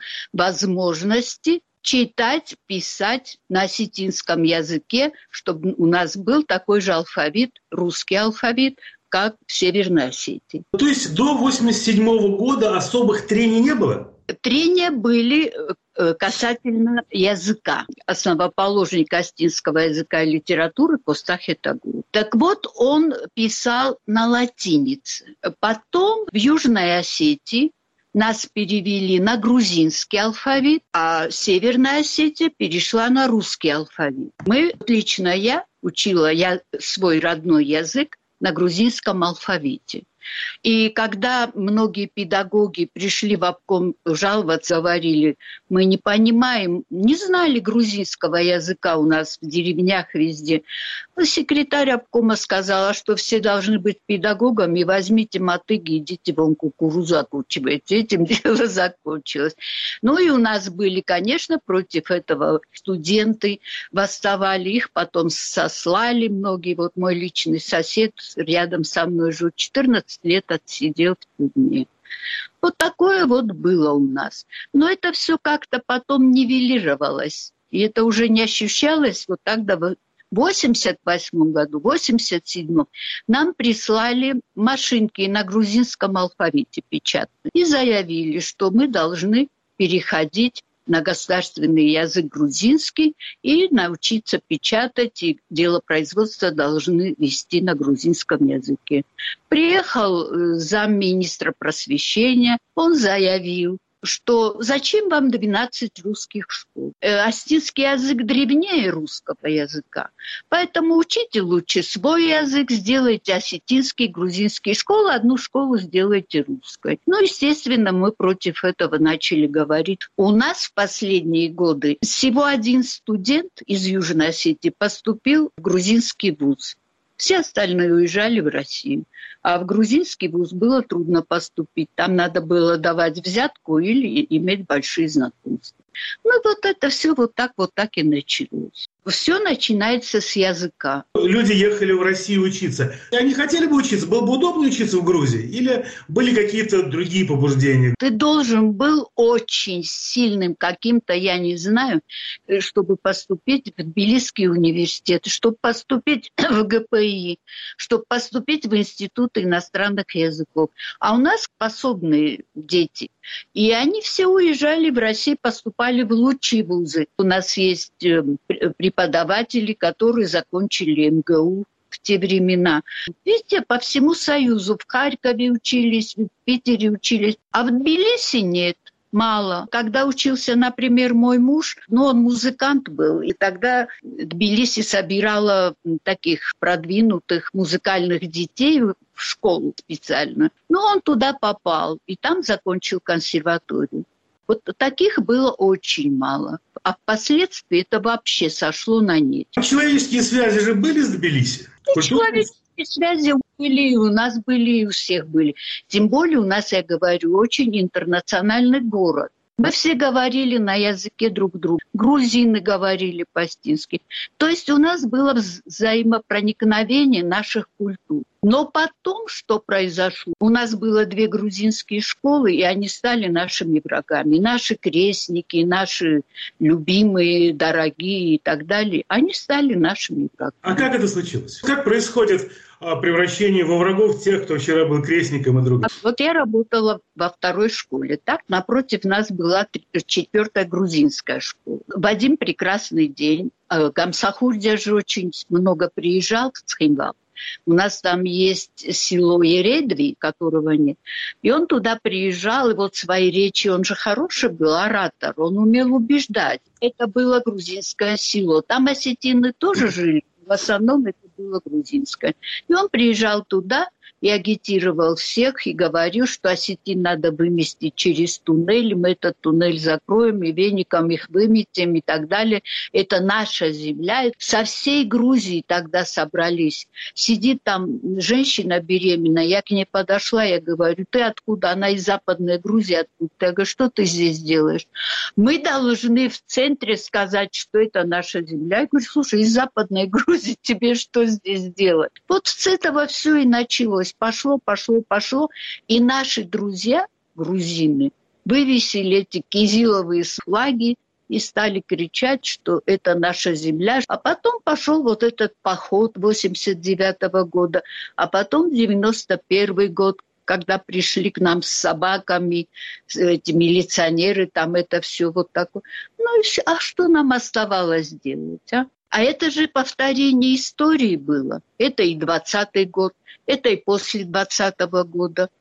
[SPEAKER 20] возможности читать, писать на осетинском языке, чтобы у нас был такой же алфавит, русский алфавит, как в Северной Осетии.
[SPEAKER 19] То есть до 1987 года особых трений не было?
[SPEAKER 20] Трения были касательно языка. Основоположник остинского языка и литературы Коста Хетагу. Так вот, он писал на латинице. Потом в Южной Осетии нас перевели на грузинский алфавит, а Северная Осетия перешла на русский алфавит. Лично я учила свой родной язык на грузинском алфавите. И когда многие педагоги пришли в обком жаловаться, говорили, мы не понимаем, не знали грузинского языка у нас в деревнях везде. Секретарь обкома сказала, что все должны быть педагогами, возьмите мотыги, идите вон кукурузу окучивайте. Этим дело закончилось. Ну и у нас были, конечно, против этого студенты восставали, их потом сослали многие. Вот мой личный сосед рядом со мной же 14 лет отсидел в тюрьме. Вот такое вот было у нас. Но это все как-то потом нивелировалось. И это уже не ощущалось вот тогда. В 1988 году, в 1987 нам прислали машинки на грузинском алфавите печатные и заявили, что мы должны переходить на государственный язык грузинский и научиться печатать, и делопроизводство должны вести на грузинском языке. Приехал замминистра просвещения, он заявил, что зачем вам 12 русских школ? Остинский язык древнее русского языка, поэтому учите лучше свой язык, сделайте осетинский, грузинский школы, одну школу сделайте русской. Ну, естественно, мы против этого начали говорить. У нас в последние годы всего один студент из Южной Осетии поступил в грузинский вуз. Все остальные уезжали в Россию. А в грузинский вуз было трудно поступить. Там надо было давать взятку или иметь большие знакомства. Ну вот это все вот так и началось. Все начинается с языка.
[SPEAKER 19] Люди ехали в Россию учиться. Они хотели бы учиться? Было бы удобно учиться в Грузии? Или были какие-то другие побуждения?
[SPEAKER 20] Ты должен был очень сильным каким-то, я не знаю, чтобы поступить в Тбилисский университет, чтобы поступить в ГПИ, чтобы поступить в Институт иностранных языков. А у нас способные дети. И они все уезжали в Россию, поступали в лучшие вузы. У нас есть преподаватели, которые закончили МГУ в те времена. Везде, по всему Союзу. В Харькове учились, в Питере учились. А в Тбилиси нет. Мало. Когда учился, например, мой муж, он музыкант был, и тогда Тбилиси собирала таких продвинутых музыкальных детей в школу специально. Он туда попал, и там закончил консерваторию. Вот таких было очень мало. А впоследствии это вообще сошло на нет.
[SPEAKER 19] Человеческие связи же были с Тбилиси?
[SPEAKER 20] Человеческие связи были, у нас были, и у всех были. Тем более у нас, я говорю, очень интернациональный город. Мы все говорили на языке друг друга. Грузины говорили по-остински. То есть у нас было взаимопроникновение наших культур. Но потом, что произошло? У нас было 2 грузинские школы, и они стали нашими врагами. Наши крестники, наши любимые, дорогие и так далее, они стали нашими врагами.
[SPEAKER 19] А как это случилось? Как происходит превращение во врагов тех, кто вчера был крестником и другом?
[SPEAKER 20] Вот я работала во 2-й школе. Так, напротив нас была 4-я грузинская школа. В один прекрасный день Гамсахурдя же очень много приезжал в Цхинвал. У нас там есть село Ередви, которого нет. И он туда приезжал, и вот свои речи, он же хороший был оратор, он умел убеждать. Это было грузинское село. Там осетины тоже жили, в основном это было грузинское. И он приезжал туда и агитировал всех, и говорил, что осетин надо выместить через туннель, мы этот туннель закроем, и веником их выметим, и так далее. Это наша земля. Со всей Грузии тогда собрались. Сидит там женщина беременная, я к ней подошла, я говорю, ты откуда? Она из Западной Грузии, откуда? Я говорю, что ты здесь делаешь? Мы должны в центре сказать, что это наша земля. Я говорю, слушай, из Западной Грузии тебе что здесь делать? Вот с этого все и началось. Пошло. И наши друзья, грузины, вывесили эти кизиловые флаги и стали кричать, что это наша земля. А потом пошел вот этот поход 89-го года, а потом 91-й год, когда пришли к нам с собаками, эти милиционеры, там это все вот такое. Ну и все. А что нам оставалось делать, а? А это же повторение истории было. Это и 20-й год, это и после 20-го года.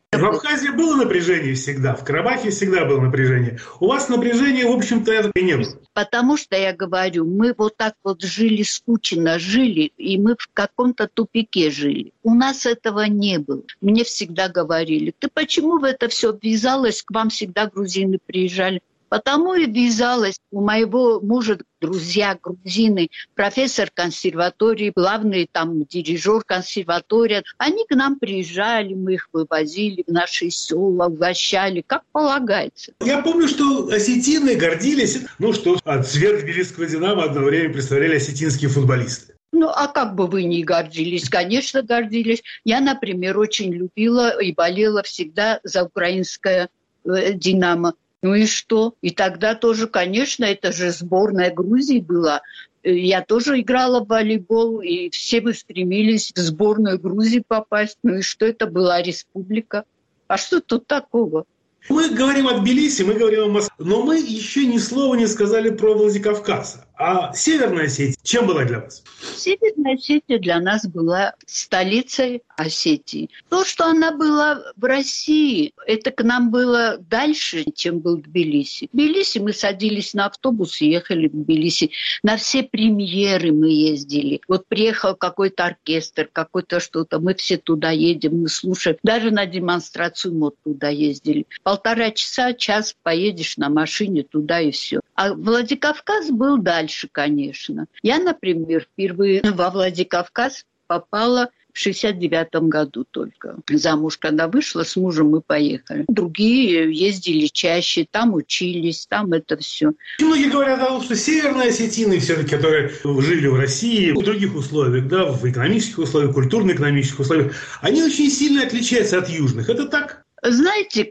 [SPEAKER 19] В Абхазии было напряжение всегда, в Карабахе всегда было напряжение. У вас напряжения, в общем-то, и не было.
[SPEAKER 20] Потому что, я говорю, мы вот так вот жили, скучно жили, и мы в каком-то тупике жили. У нас этого не было. Мне всегда говорили: ты почему в это все ввязалась? К вам всегда грузины приезжали. Потому и ввязалась. У моего мужа друзья грузины, профессор консерватории, главный там дирижер консерватории. Они к нам приезжали, мы их вывозили в наши села, угощали, как полагается.
[SPEAKER 19] Я помню, что осетины гордились, что цвет тбилисского «Динамо» одно время представляли осетинские футболисты.
[SPEAKER 20] А как бы вы ни гордились? Конечно, гордились. Я, например, очень любила и болела всегда за украинское «Динамо». И что? И тогда тоже, конечно, это же сборная Грузии была. Я тоже играла в волейбол, и все мы стремились в сборную Грузии попасть. И что это была республика? А что тут такого?
[SPEAKER 19] Мы говорим о Тбилиси, мы говорим о Москве, но мы еще ни слова не сказали про Владикавказ. А Северная Осетия чем была для вас?
[SPEAKER 20] Северная Осетия для нас была столицей Осетии. То, что она была в России, это к нам было дальше, чем был Тбилиси. В Тбилиси мы садились на автобус и ехали в Тбилиси. На все премьеры мы ездили. Вот приехал какой-то оркестр, какой-то что-то, мы все туда едем, мы слушаем. Даже на демонстрацию мод туда ездили. 1,5 часа, час поедешь на машине туда и все. А Владикавказ был дальше, конечно. Я, например, впервые во Владикавказ попала в 69 году только. Замуж, когда вышла, с мужем мы поехали. Другие ездили чаще, там учились, там это все.
[SPEAKER 19] Многие говорят о том, что северные осетины, все-таки, которые жили в России, в других условиях, да, в экономических условиях, культурно-экономических условиях, они очень сильно отличаются от южных. Это так?
[SPEAKER 20] Знаете,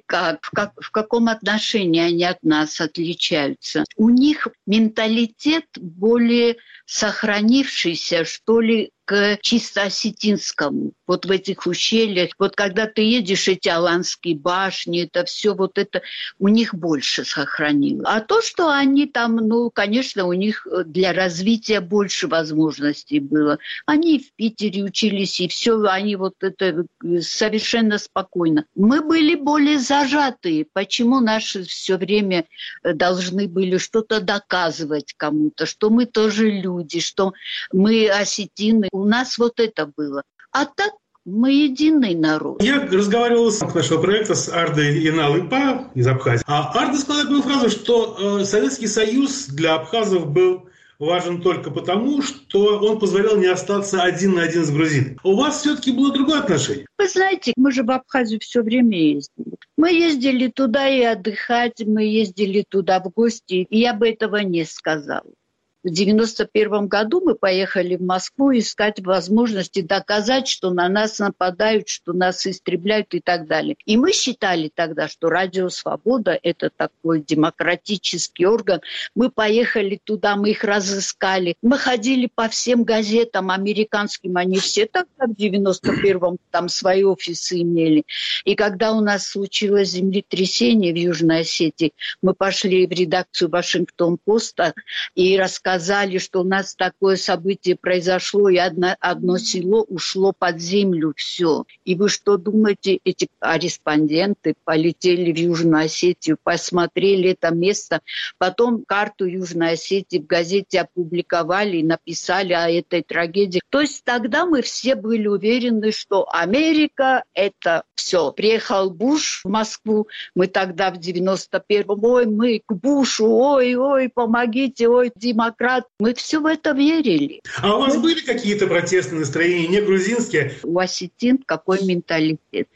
[SPEAKER 20] в каком отношении они от нас отличаются? У них менталитет более сохранившийся, что ли, к чисто осетинскому. Вот в этих ущельях, вот когда ты едешь, эти Аланские башни, это все вот это у них больше сохранилось. А то, что они там, конечно, у них для развития больше возможностей было. Они в Питере учились, и все, они вот это совершенно спокойно. Мы были более зажатые. Почему наши все время должны были что-то доказывать кому-то, что мы тоже люди, что мы осетины. У нас вот это было. А так мы единый народ.
[SPEAKER 19] Я разговаривал с нашего проекта с Ардой Инал-Ипа из Абхазии. А Арда сказала такую фразу, что Советский Союз для абхазов был важен только потому, что он позволял не остаться один на один с грузинами. У вас все-таки было другое отношение?
[SPEAKER 20] Вы знаете, мы же в Абхазию все время ездили. Мы ездили туда и отдыхать, мы ездили туда в гости, и я бы этого не сказала. В 1991 году мы поехали в Москву искать возможности доказать, что на нас нападают, что нас истребляют и так далее. И мы считали тогда, что Радио Свобода – это такой демократический орган. Мы поехали туда, мы их разыскали. Мы ходили по всем газетам американским, они все тогда в 1991-м там свои офисы имели. И когда у нас случилось землетрясение в Южной Осетии, мы пошли в редакцию «Вашингтон-Поста» и рассказали, что у нас такое событие произошло, и одно село ушло под землю, все. И вы что думаете, эти корреспонденты полетели в Южную Осетию, посмотрели это место, потом карту Южной Осетии в газете опубликовали и написали о этой трагедии. То есть тогда мы все были уверены, что Америка – это все. Приехал Буш в Москву, мы тогда в 91-м, ой, мы к Бушу, ой, помогите, ой, демократ. Мы все в это верили.
[SPEAKER 19] А у вас были какие-то протестные настроения, не грузинские?
[SPEAKER 20] У осетин какой менталитет?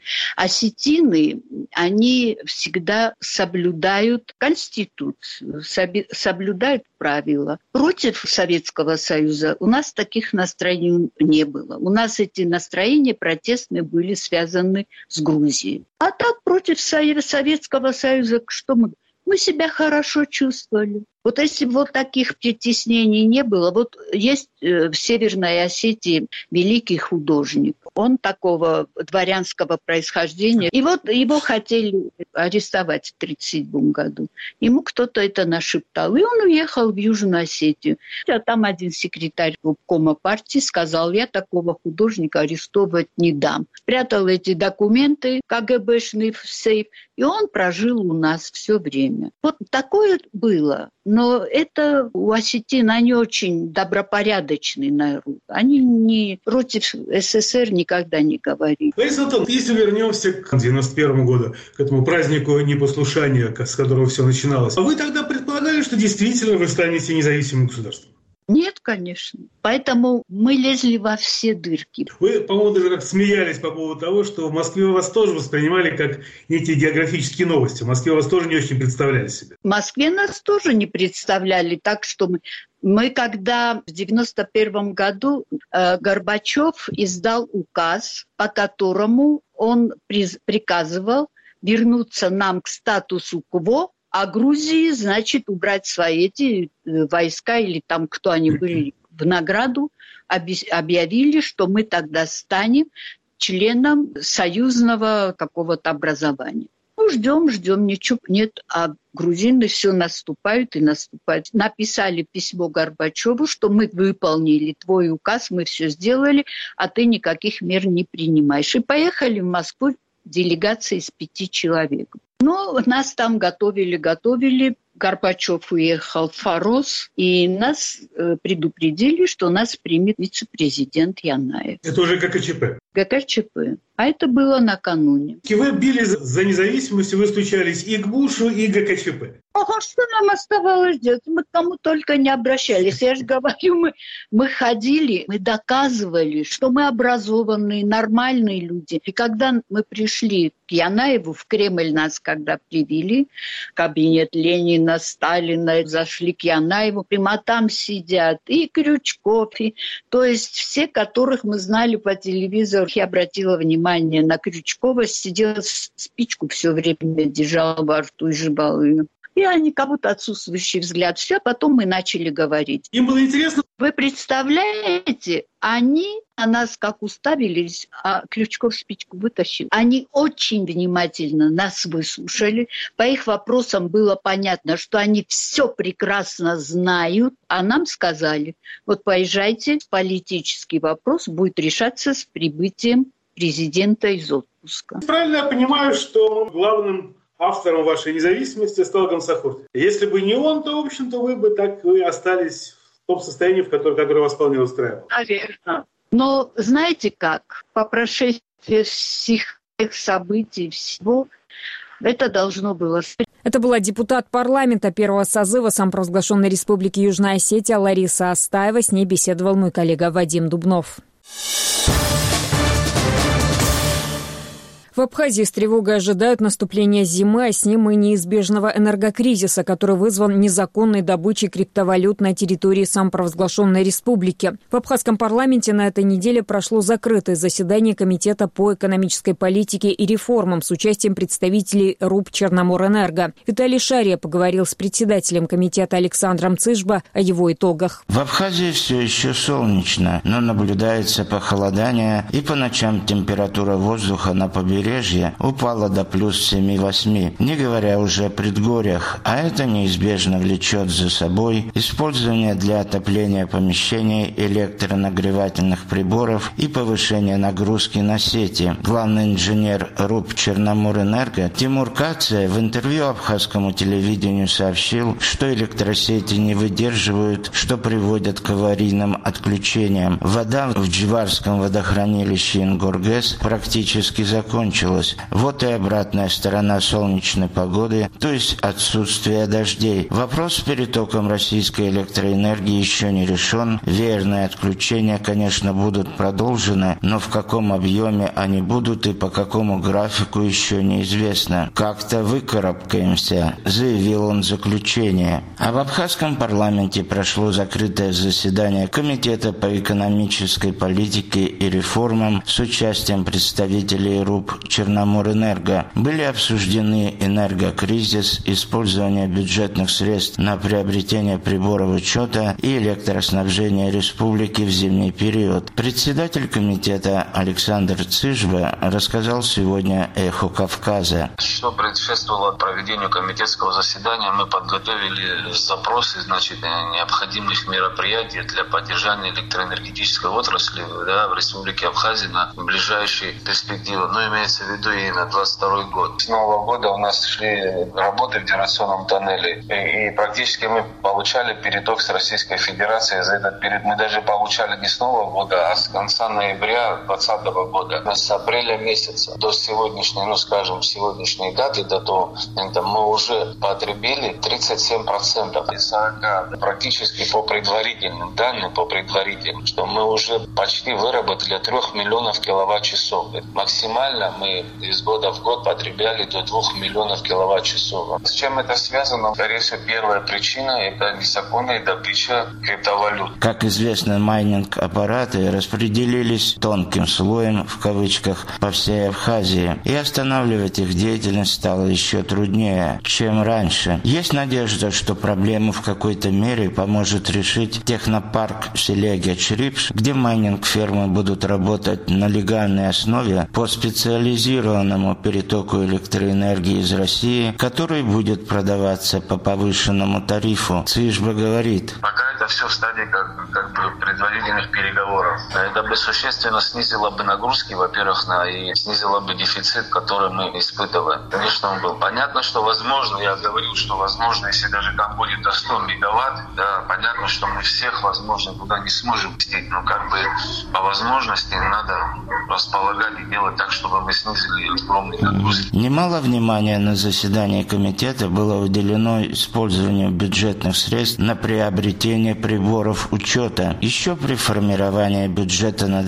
[SPEAKER 20] Осетины, они всегда соблюдают Конституцию, соблюдают правила. Против Советского Союза у нас таких настроений не было. У нас эти настроения протестные были связаны с Грузией. А так против Советского Союза что мы? Мы себя хорошо чувствовали. Вот если бы вот таких притеснений не было, вот есть в Северной Осетии великий художник Он такого дворянского происхождения. И вот его хотели арестовать в 1937 году. Ему кто-то это нашептал. И он уехал в Южную Осетию. А там один секретарь обкома партии сказал: я такого художника арестовывать не дам. Спрятал эти документы КГБшные в сейф. И он прожил у нас все время. Вот такое было. Но это у осетин, они очень добропорядочный народ. Они не против СССР никогда не говорили.
[SPEAKER 19] Лариса Анатольевна, если вернемся к 1991 году, к этому празднику непослушания, с которого все начиналось, а вы тогда предполагали, что действительно вы станете независимым государством?
[SPEAKER 20] Нет, конечно. Поэтому мы лезли во все дырки.
[SPEAKER 19] Вы, по-моему, даже как смеялись по поводу того, что в Москве вас тоже воспринимали как некие географические новости. В Москве вас тоже не очень представляли себе.
[SPEAKER 20] В Москве нас тоже не представляли так, что мы когда в 1991 году Горбачев издал указ, по которому он приказывал вернуться нам к статусу КВО, а Грузии, значит, убрать свои эти войска или там, кто они были, в награду, объявили, что мы тогда станем членом союзного какого-то образования. Ну, ждем, ничего нет, а грузины все наступают и наступают. Написали письмо Горбачеву, что мы выполнили твой указ, мы все сделали, а ты никаких мер не принимаешь. И поехали в Москву делегация из 5 человек. Ну, нас там готовили. Горбачев уехал в Форос, и нас предупредили, что нас примет вице-президент Янаев.
[SPEAKER 19] Это уже ГКЧП?
[SPEAKER 20] ГКЧП. А это было накануне.
[SPEAKER 19] И вы бились за независимость, вы стучались и к Бушу, и к ГКЧП.
[SPEAKER 20] А что нам оставалось делать? Мы к кому только не обращались. Я же говорю, мы ходили, мы доказывали, что мы образованные, нормальные люди. И когда мы пришли к Янаеву, в Кремль нас когда привели, кабинет Ленина, Сталина, зашли к Янаеву, прямо там сидят и Крючков, то есть все, которых мы знали по телевизору. Я обратила внимание на Крючкова, сидел, спичку все время держал во рту и жевал ее. И они как будто отсутствующий взгляд. Все, потом мы начали говорить.
[SPEAKER 19] Им было интересно.
[SPEAKER 20] Вы представляете, они на нас как уставились, а Крючков спичку вытащил. Они очень внимательно нас выслушали. По их вопросам было понятно, что они все прекрасно знают. А нам сказали: вот поезжайте, политический вопрос будет решаться с прибытием президента из отпуска.
[SPEAKER 19] Правильно я понимаю, что главным автором вашей независимости стал Гамсахурдиев. Если бы не он, то, в общем-то, вы остались в том состоянии, которое вас вполне устраивало.
[SPEAKER 20] Наверное. Но знаете как? По прошествии всех событий, всего, это должно было...
[SPEAKER 1] Это была депутат парламента первого созыва самопровозглашенной Республики Южная Осетия Лариса Астаева. С ней беседовал мой коллега Вадим Дубнов. В Абхазии с тревогой ожидают наступления зимы, а с ним и неизбежного энергокризиса, который вызван незаконной добычей криптовалют на территории самопровозглашенной республики. В абхазском парламенте на этой неделе прошло закрытое заседание Комитета по экономической политике и реформам с участием представителей РУП «Черноморэнерго». Виталий Шария поговорил с председателем комитета Александром Цыжба о его итогах.
[SPEAKER 21] В Абхазии все еще солнечно, но наблюдается похолодание, и по ночам температура воздуха на побережье упала до плюс 7-8, не говоря уже о предгорьях, а это неизбежно влечет за собой использование для отопления помещений электронагревательных приборов и повышение нагрузки на сети. Главный инженер РУП «Черноморэнерго» Тимур Кация в интервью абхазскому телевидению сообщил, что электросети не выдерживают, что приводит к аварийным отключениям. Вода в Дживарском водохранилище Ингоргэс практически закончилась. Вот и обратная сторона солнечной погоды, то есть отсутствие дождей. Вопрос с перетоком российской электроэнергии еще не решен. Веерные отключения, конечно, будут продолжены, но в каком объеме они будут и по какому графику еще неизвестно. «Как-то выкарабкаемся», заявил он в заключение. А в абхазском парламенте прошло закрытое заседание Комитета по экономической политике и реформам с участием представителей РУП Черноморэнерго. Были обсуждены энергокризис, использование бюджетных средств на приобретение приборов учета и электроснабжение республики в зимний период. Председатель комитета Александр Цыжба рассказал сегодня «Эхо Кавказа».
[SPEAKER 3] Что предшествовало проведению комитетского заседания, мы подготовили запросы, необходимых мероприятий для поддержания электроэнергетической отрасли в Республике Абхазия на ближайшие перспективы. Имеется в виду и на 22 год. С Нового года у нас шли работы в генерационном тоннеле, и практически мы получали переток с Российской Федерацией. За этот период мы даже получали не с Нового года, а с конца ноября 2020 года. С апреля месяца до сегодняшней, сегодняшней даты, до того момента мы уже потребили 37% из 40%. Практически по предварительным данным, что мы уже почти выработали 3 миллионов киловатт-часов. Максимально мы из года в год потребляли до 2 миллионов киловатт-часов. С чем это связано? Скорее всего, первая причина – это незаконная добыча криптовалют.
[SPEAKER 21] Как известно, майнинг-аппараты распределились тонким слоем, в кавычках, по всей Абхазии, и останавливать их деятельность стало еще труднее, чем раньше. Есть надежда, что проблему в какой-то мере поможет решить технопарк в селе Гечрипш, где майнинг-фермы будут работать на легальной основе по специализированному перетоку электроэнергии из России, который будет продаваться по повышенному тарифу. Цыжба говорит:
[SPEAKER 3] пока это все в стадии предварительных переговоров. Это бы существенно снизило бы нагрузки, во-первых, и снизило бы дефицит, который мы испытываем. Конечно, он был. Понятно, что возможно, я говорил, что возможно, если даже там будет до 100 мегаватт, понятно, что мы всех, возможно, туда не сможем пустить, но по возможности надо располагать и делать так, чтобы мы снизили огромные нагрузки.
[SPEAKER 21] Немало внимания на заседании комитета было уделено использованию бюджетных средств на приобретение приборов учета. Еще при формировании бюджета на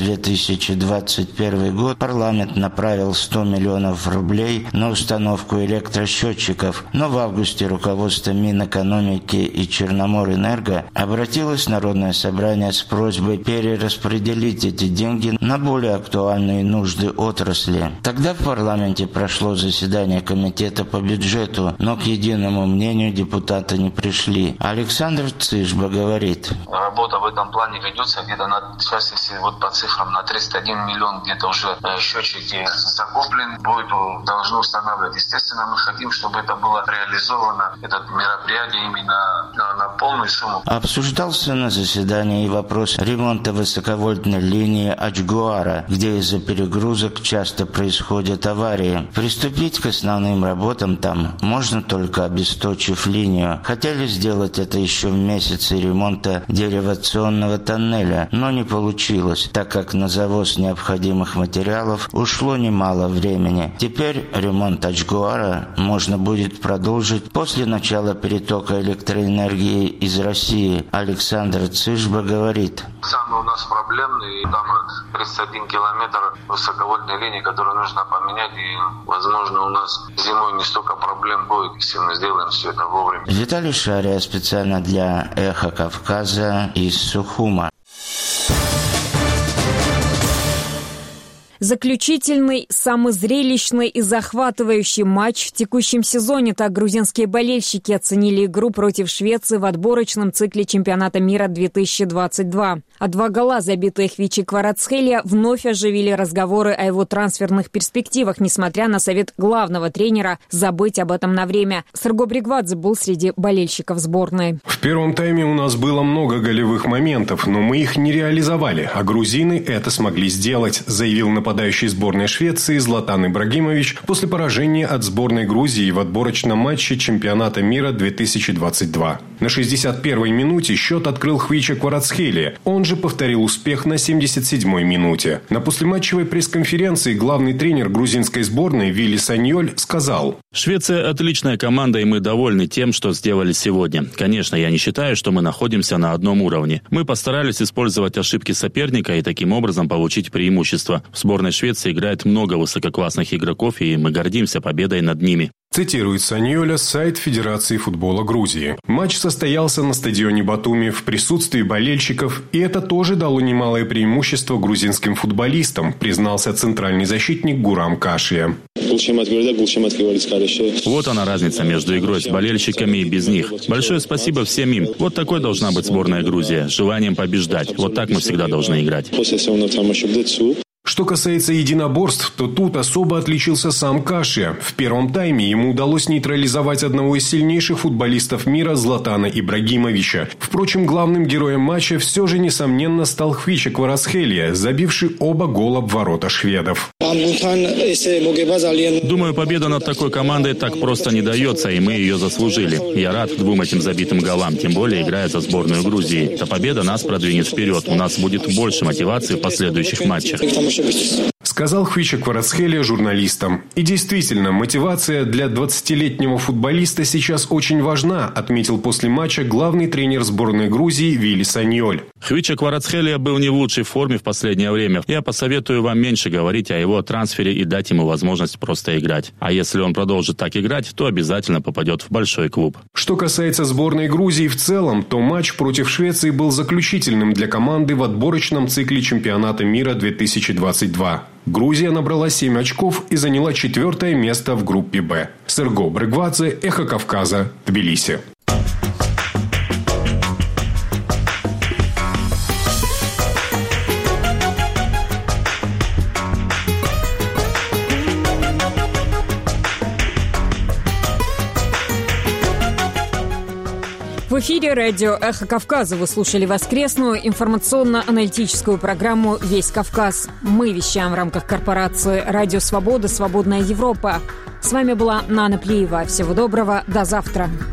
[SPEAKER 21] 2021 год парламент направил 100 миллионов рублей на установку электросчетчиков, но в августе руководство Минэкономики и Черноморэнерго обратилось в Народное собрание с просьбой перераспределить эти деньги на более актуальные нужды отрасли. Тогда в парламенте прошло заседание комитета по бюджету, но к единому мнению депутаты не пришли. Александр Цыжба говорит:
[SPEAKER 3] работа в этом плане ведется где-то сейчас, если по цифрам, на 31 миллион где-то уже счетчики закуплены, должны устанавливать. Естественно, мы хотим, чтобы это было реализовано, это мероприятие именно на полную сумму.
[SPEAKER 21] Обсуждался на заседании и вопрос ремонта высоковольтной линии Ачгуара, где из-за перегрузок часто происходят аварии. Приступить к основным работам там можно только обесточив линию. Хотели сделать это еще в месяце ремонта деривационного тоннеля, но не получилось, так как на завоз необходимых материалов ушло немало времени. Теперь ремонт Ачгуара можно будет продолжить после начала перетока электроэнергии из России. Александр Цыжба говорит:
[SPEAKER 3] самый у нас проблемный, там 31 километр высоковольтной линии, которую нужно поменять, и, возможно, у нас зимой не столько проблем будет, если мы сделаем все это вовремя.
[SPEAKER 21] Виталий Шария специально для «Эхо Кавказа» из Сухума.
[SPEAKER 1] Заключительный, самый зрелищный и захватывающий матч в текущем сезоне. Так грузинские болельщики оценили игру против Швеции в отборочном цикле чемпионата мира 2022. А 2 гола, забитые Хвичи Кварацхелия, вновь оживили разговоры о его трансферных перспективах, несмотря на совет главного тренера забыть об этом на время. Сырго Бригвадзе был среди болельщиков сборной.
[SPEAKER 17] В первом тайме у нас было много голевых моментов, но мы их не реализовали, а грузины это смогли сделать, заявил нападающий сборной Швеции Златан Ибрагимович после поражения от сборной Грузии в отборочном матче чемпионата мира 2022. На 61-й минуте счет открыл Хвича Кварацхелия. Он же повторил успех на 77-й минуте. На послематчевой пресс-конференции главный тренер грузинской сборной Вилли Саньоль сказал:
[SPEAKER 22] «Швеция отличная команда, и мы довольны тем, что сделали сегодня. Конечно, я не считаю, что мы находимся на одном уровне. Мы постарались использовать ошибки соперника и таким образом получить преимущество. В сборной Швеции играет много высококлассных игроков, и мы гордимся победой над ними».
[SPEAKER 17] Цитирует Саньоля сайт Федерации футбола Грузии. Матч состоялся на стадионе Батуми в присутствии болельщиков, и это тоже дало немалое преимущество грузинским футболистам, признался центральный защитник Гурам Кашия.
[SPEAKER 22] Вот она разница между игрой с болельщиками и без них. Большое спасибо всем им. Вот такой должна быть сборная Грузии, с желанием побеждать. Вот так мы всегда должны играть.
[SPEAKER 17] Что касается единоборств, то тут особо отличился сам Кашия. В первом тайме ему удалось нейтрализовать одного из сильнейших футболистов мира Златана Ибрагимовича. Впрочем, главным героем матча все же, несомненно, стал Хвича Кварацхелия, забивший оба гола в ворота шведов.
[SPEAKER 22] Думаю, победа над такой командой так просто не дается, и мы ее заслужили. Я рад двум этим забитым голам, тем более играя за сборную Грузии. Эта победа нас продвинет вперед. У нас будет больше мотивации в последующих матчах.
[SPEAKER 17] Сказал Хвича Кварацхелия журналистам. И действительно, мотивация для 20-летнего футболиста сейчас очень важна, отметил после матча главный тренер сборной Грузии Вили Саньоль.
[SPEAKER 22] Хвича Кварацхелия был не в лучшей форме в последнее время. Я посоветую вам меньше говорить о его трансфере и дать ему возможность просто играть. А если он продолжит так играть, то обязательно попадет в большой клуб.
[SPEAKER 17] Что касается сборной Грузии в целом, то матч против Швеции был заключительным для команды в отборочном цикле чемпионата мира 2022. Грузия набрала 7 очков и заняла 4-е место в группе «Б». Серго Брыгвадзе, Эхо Кавказа, Тбилиси.
[SPEAKER 1] В эфире радио «Эхо Кавказа» вы слушали воскресную информационно-аналитическую программу «Весь Кавказ». Мы вещаем в рамках корпорации «Радио Свобода. Свободная Европа». С вами была Нана Плиева. Всего доброго. До завтра.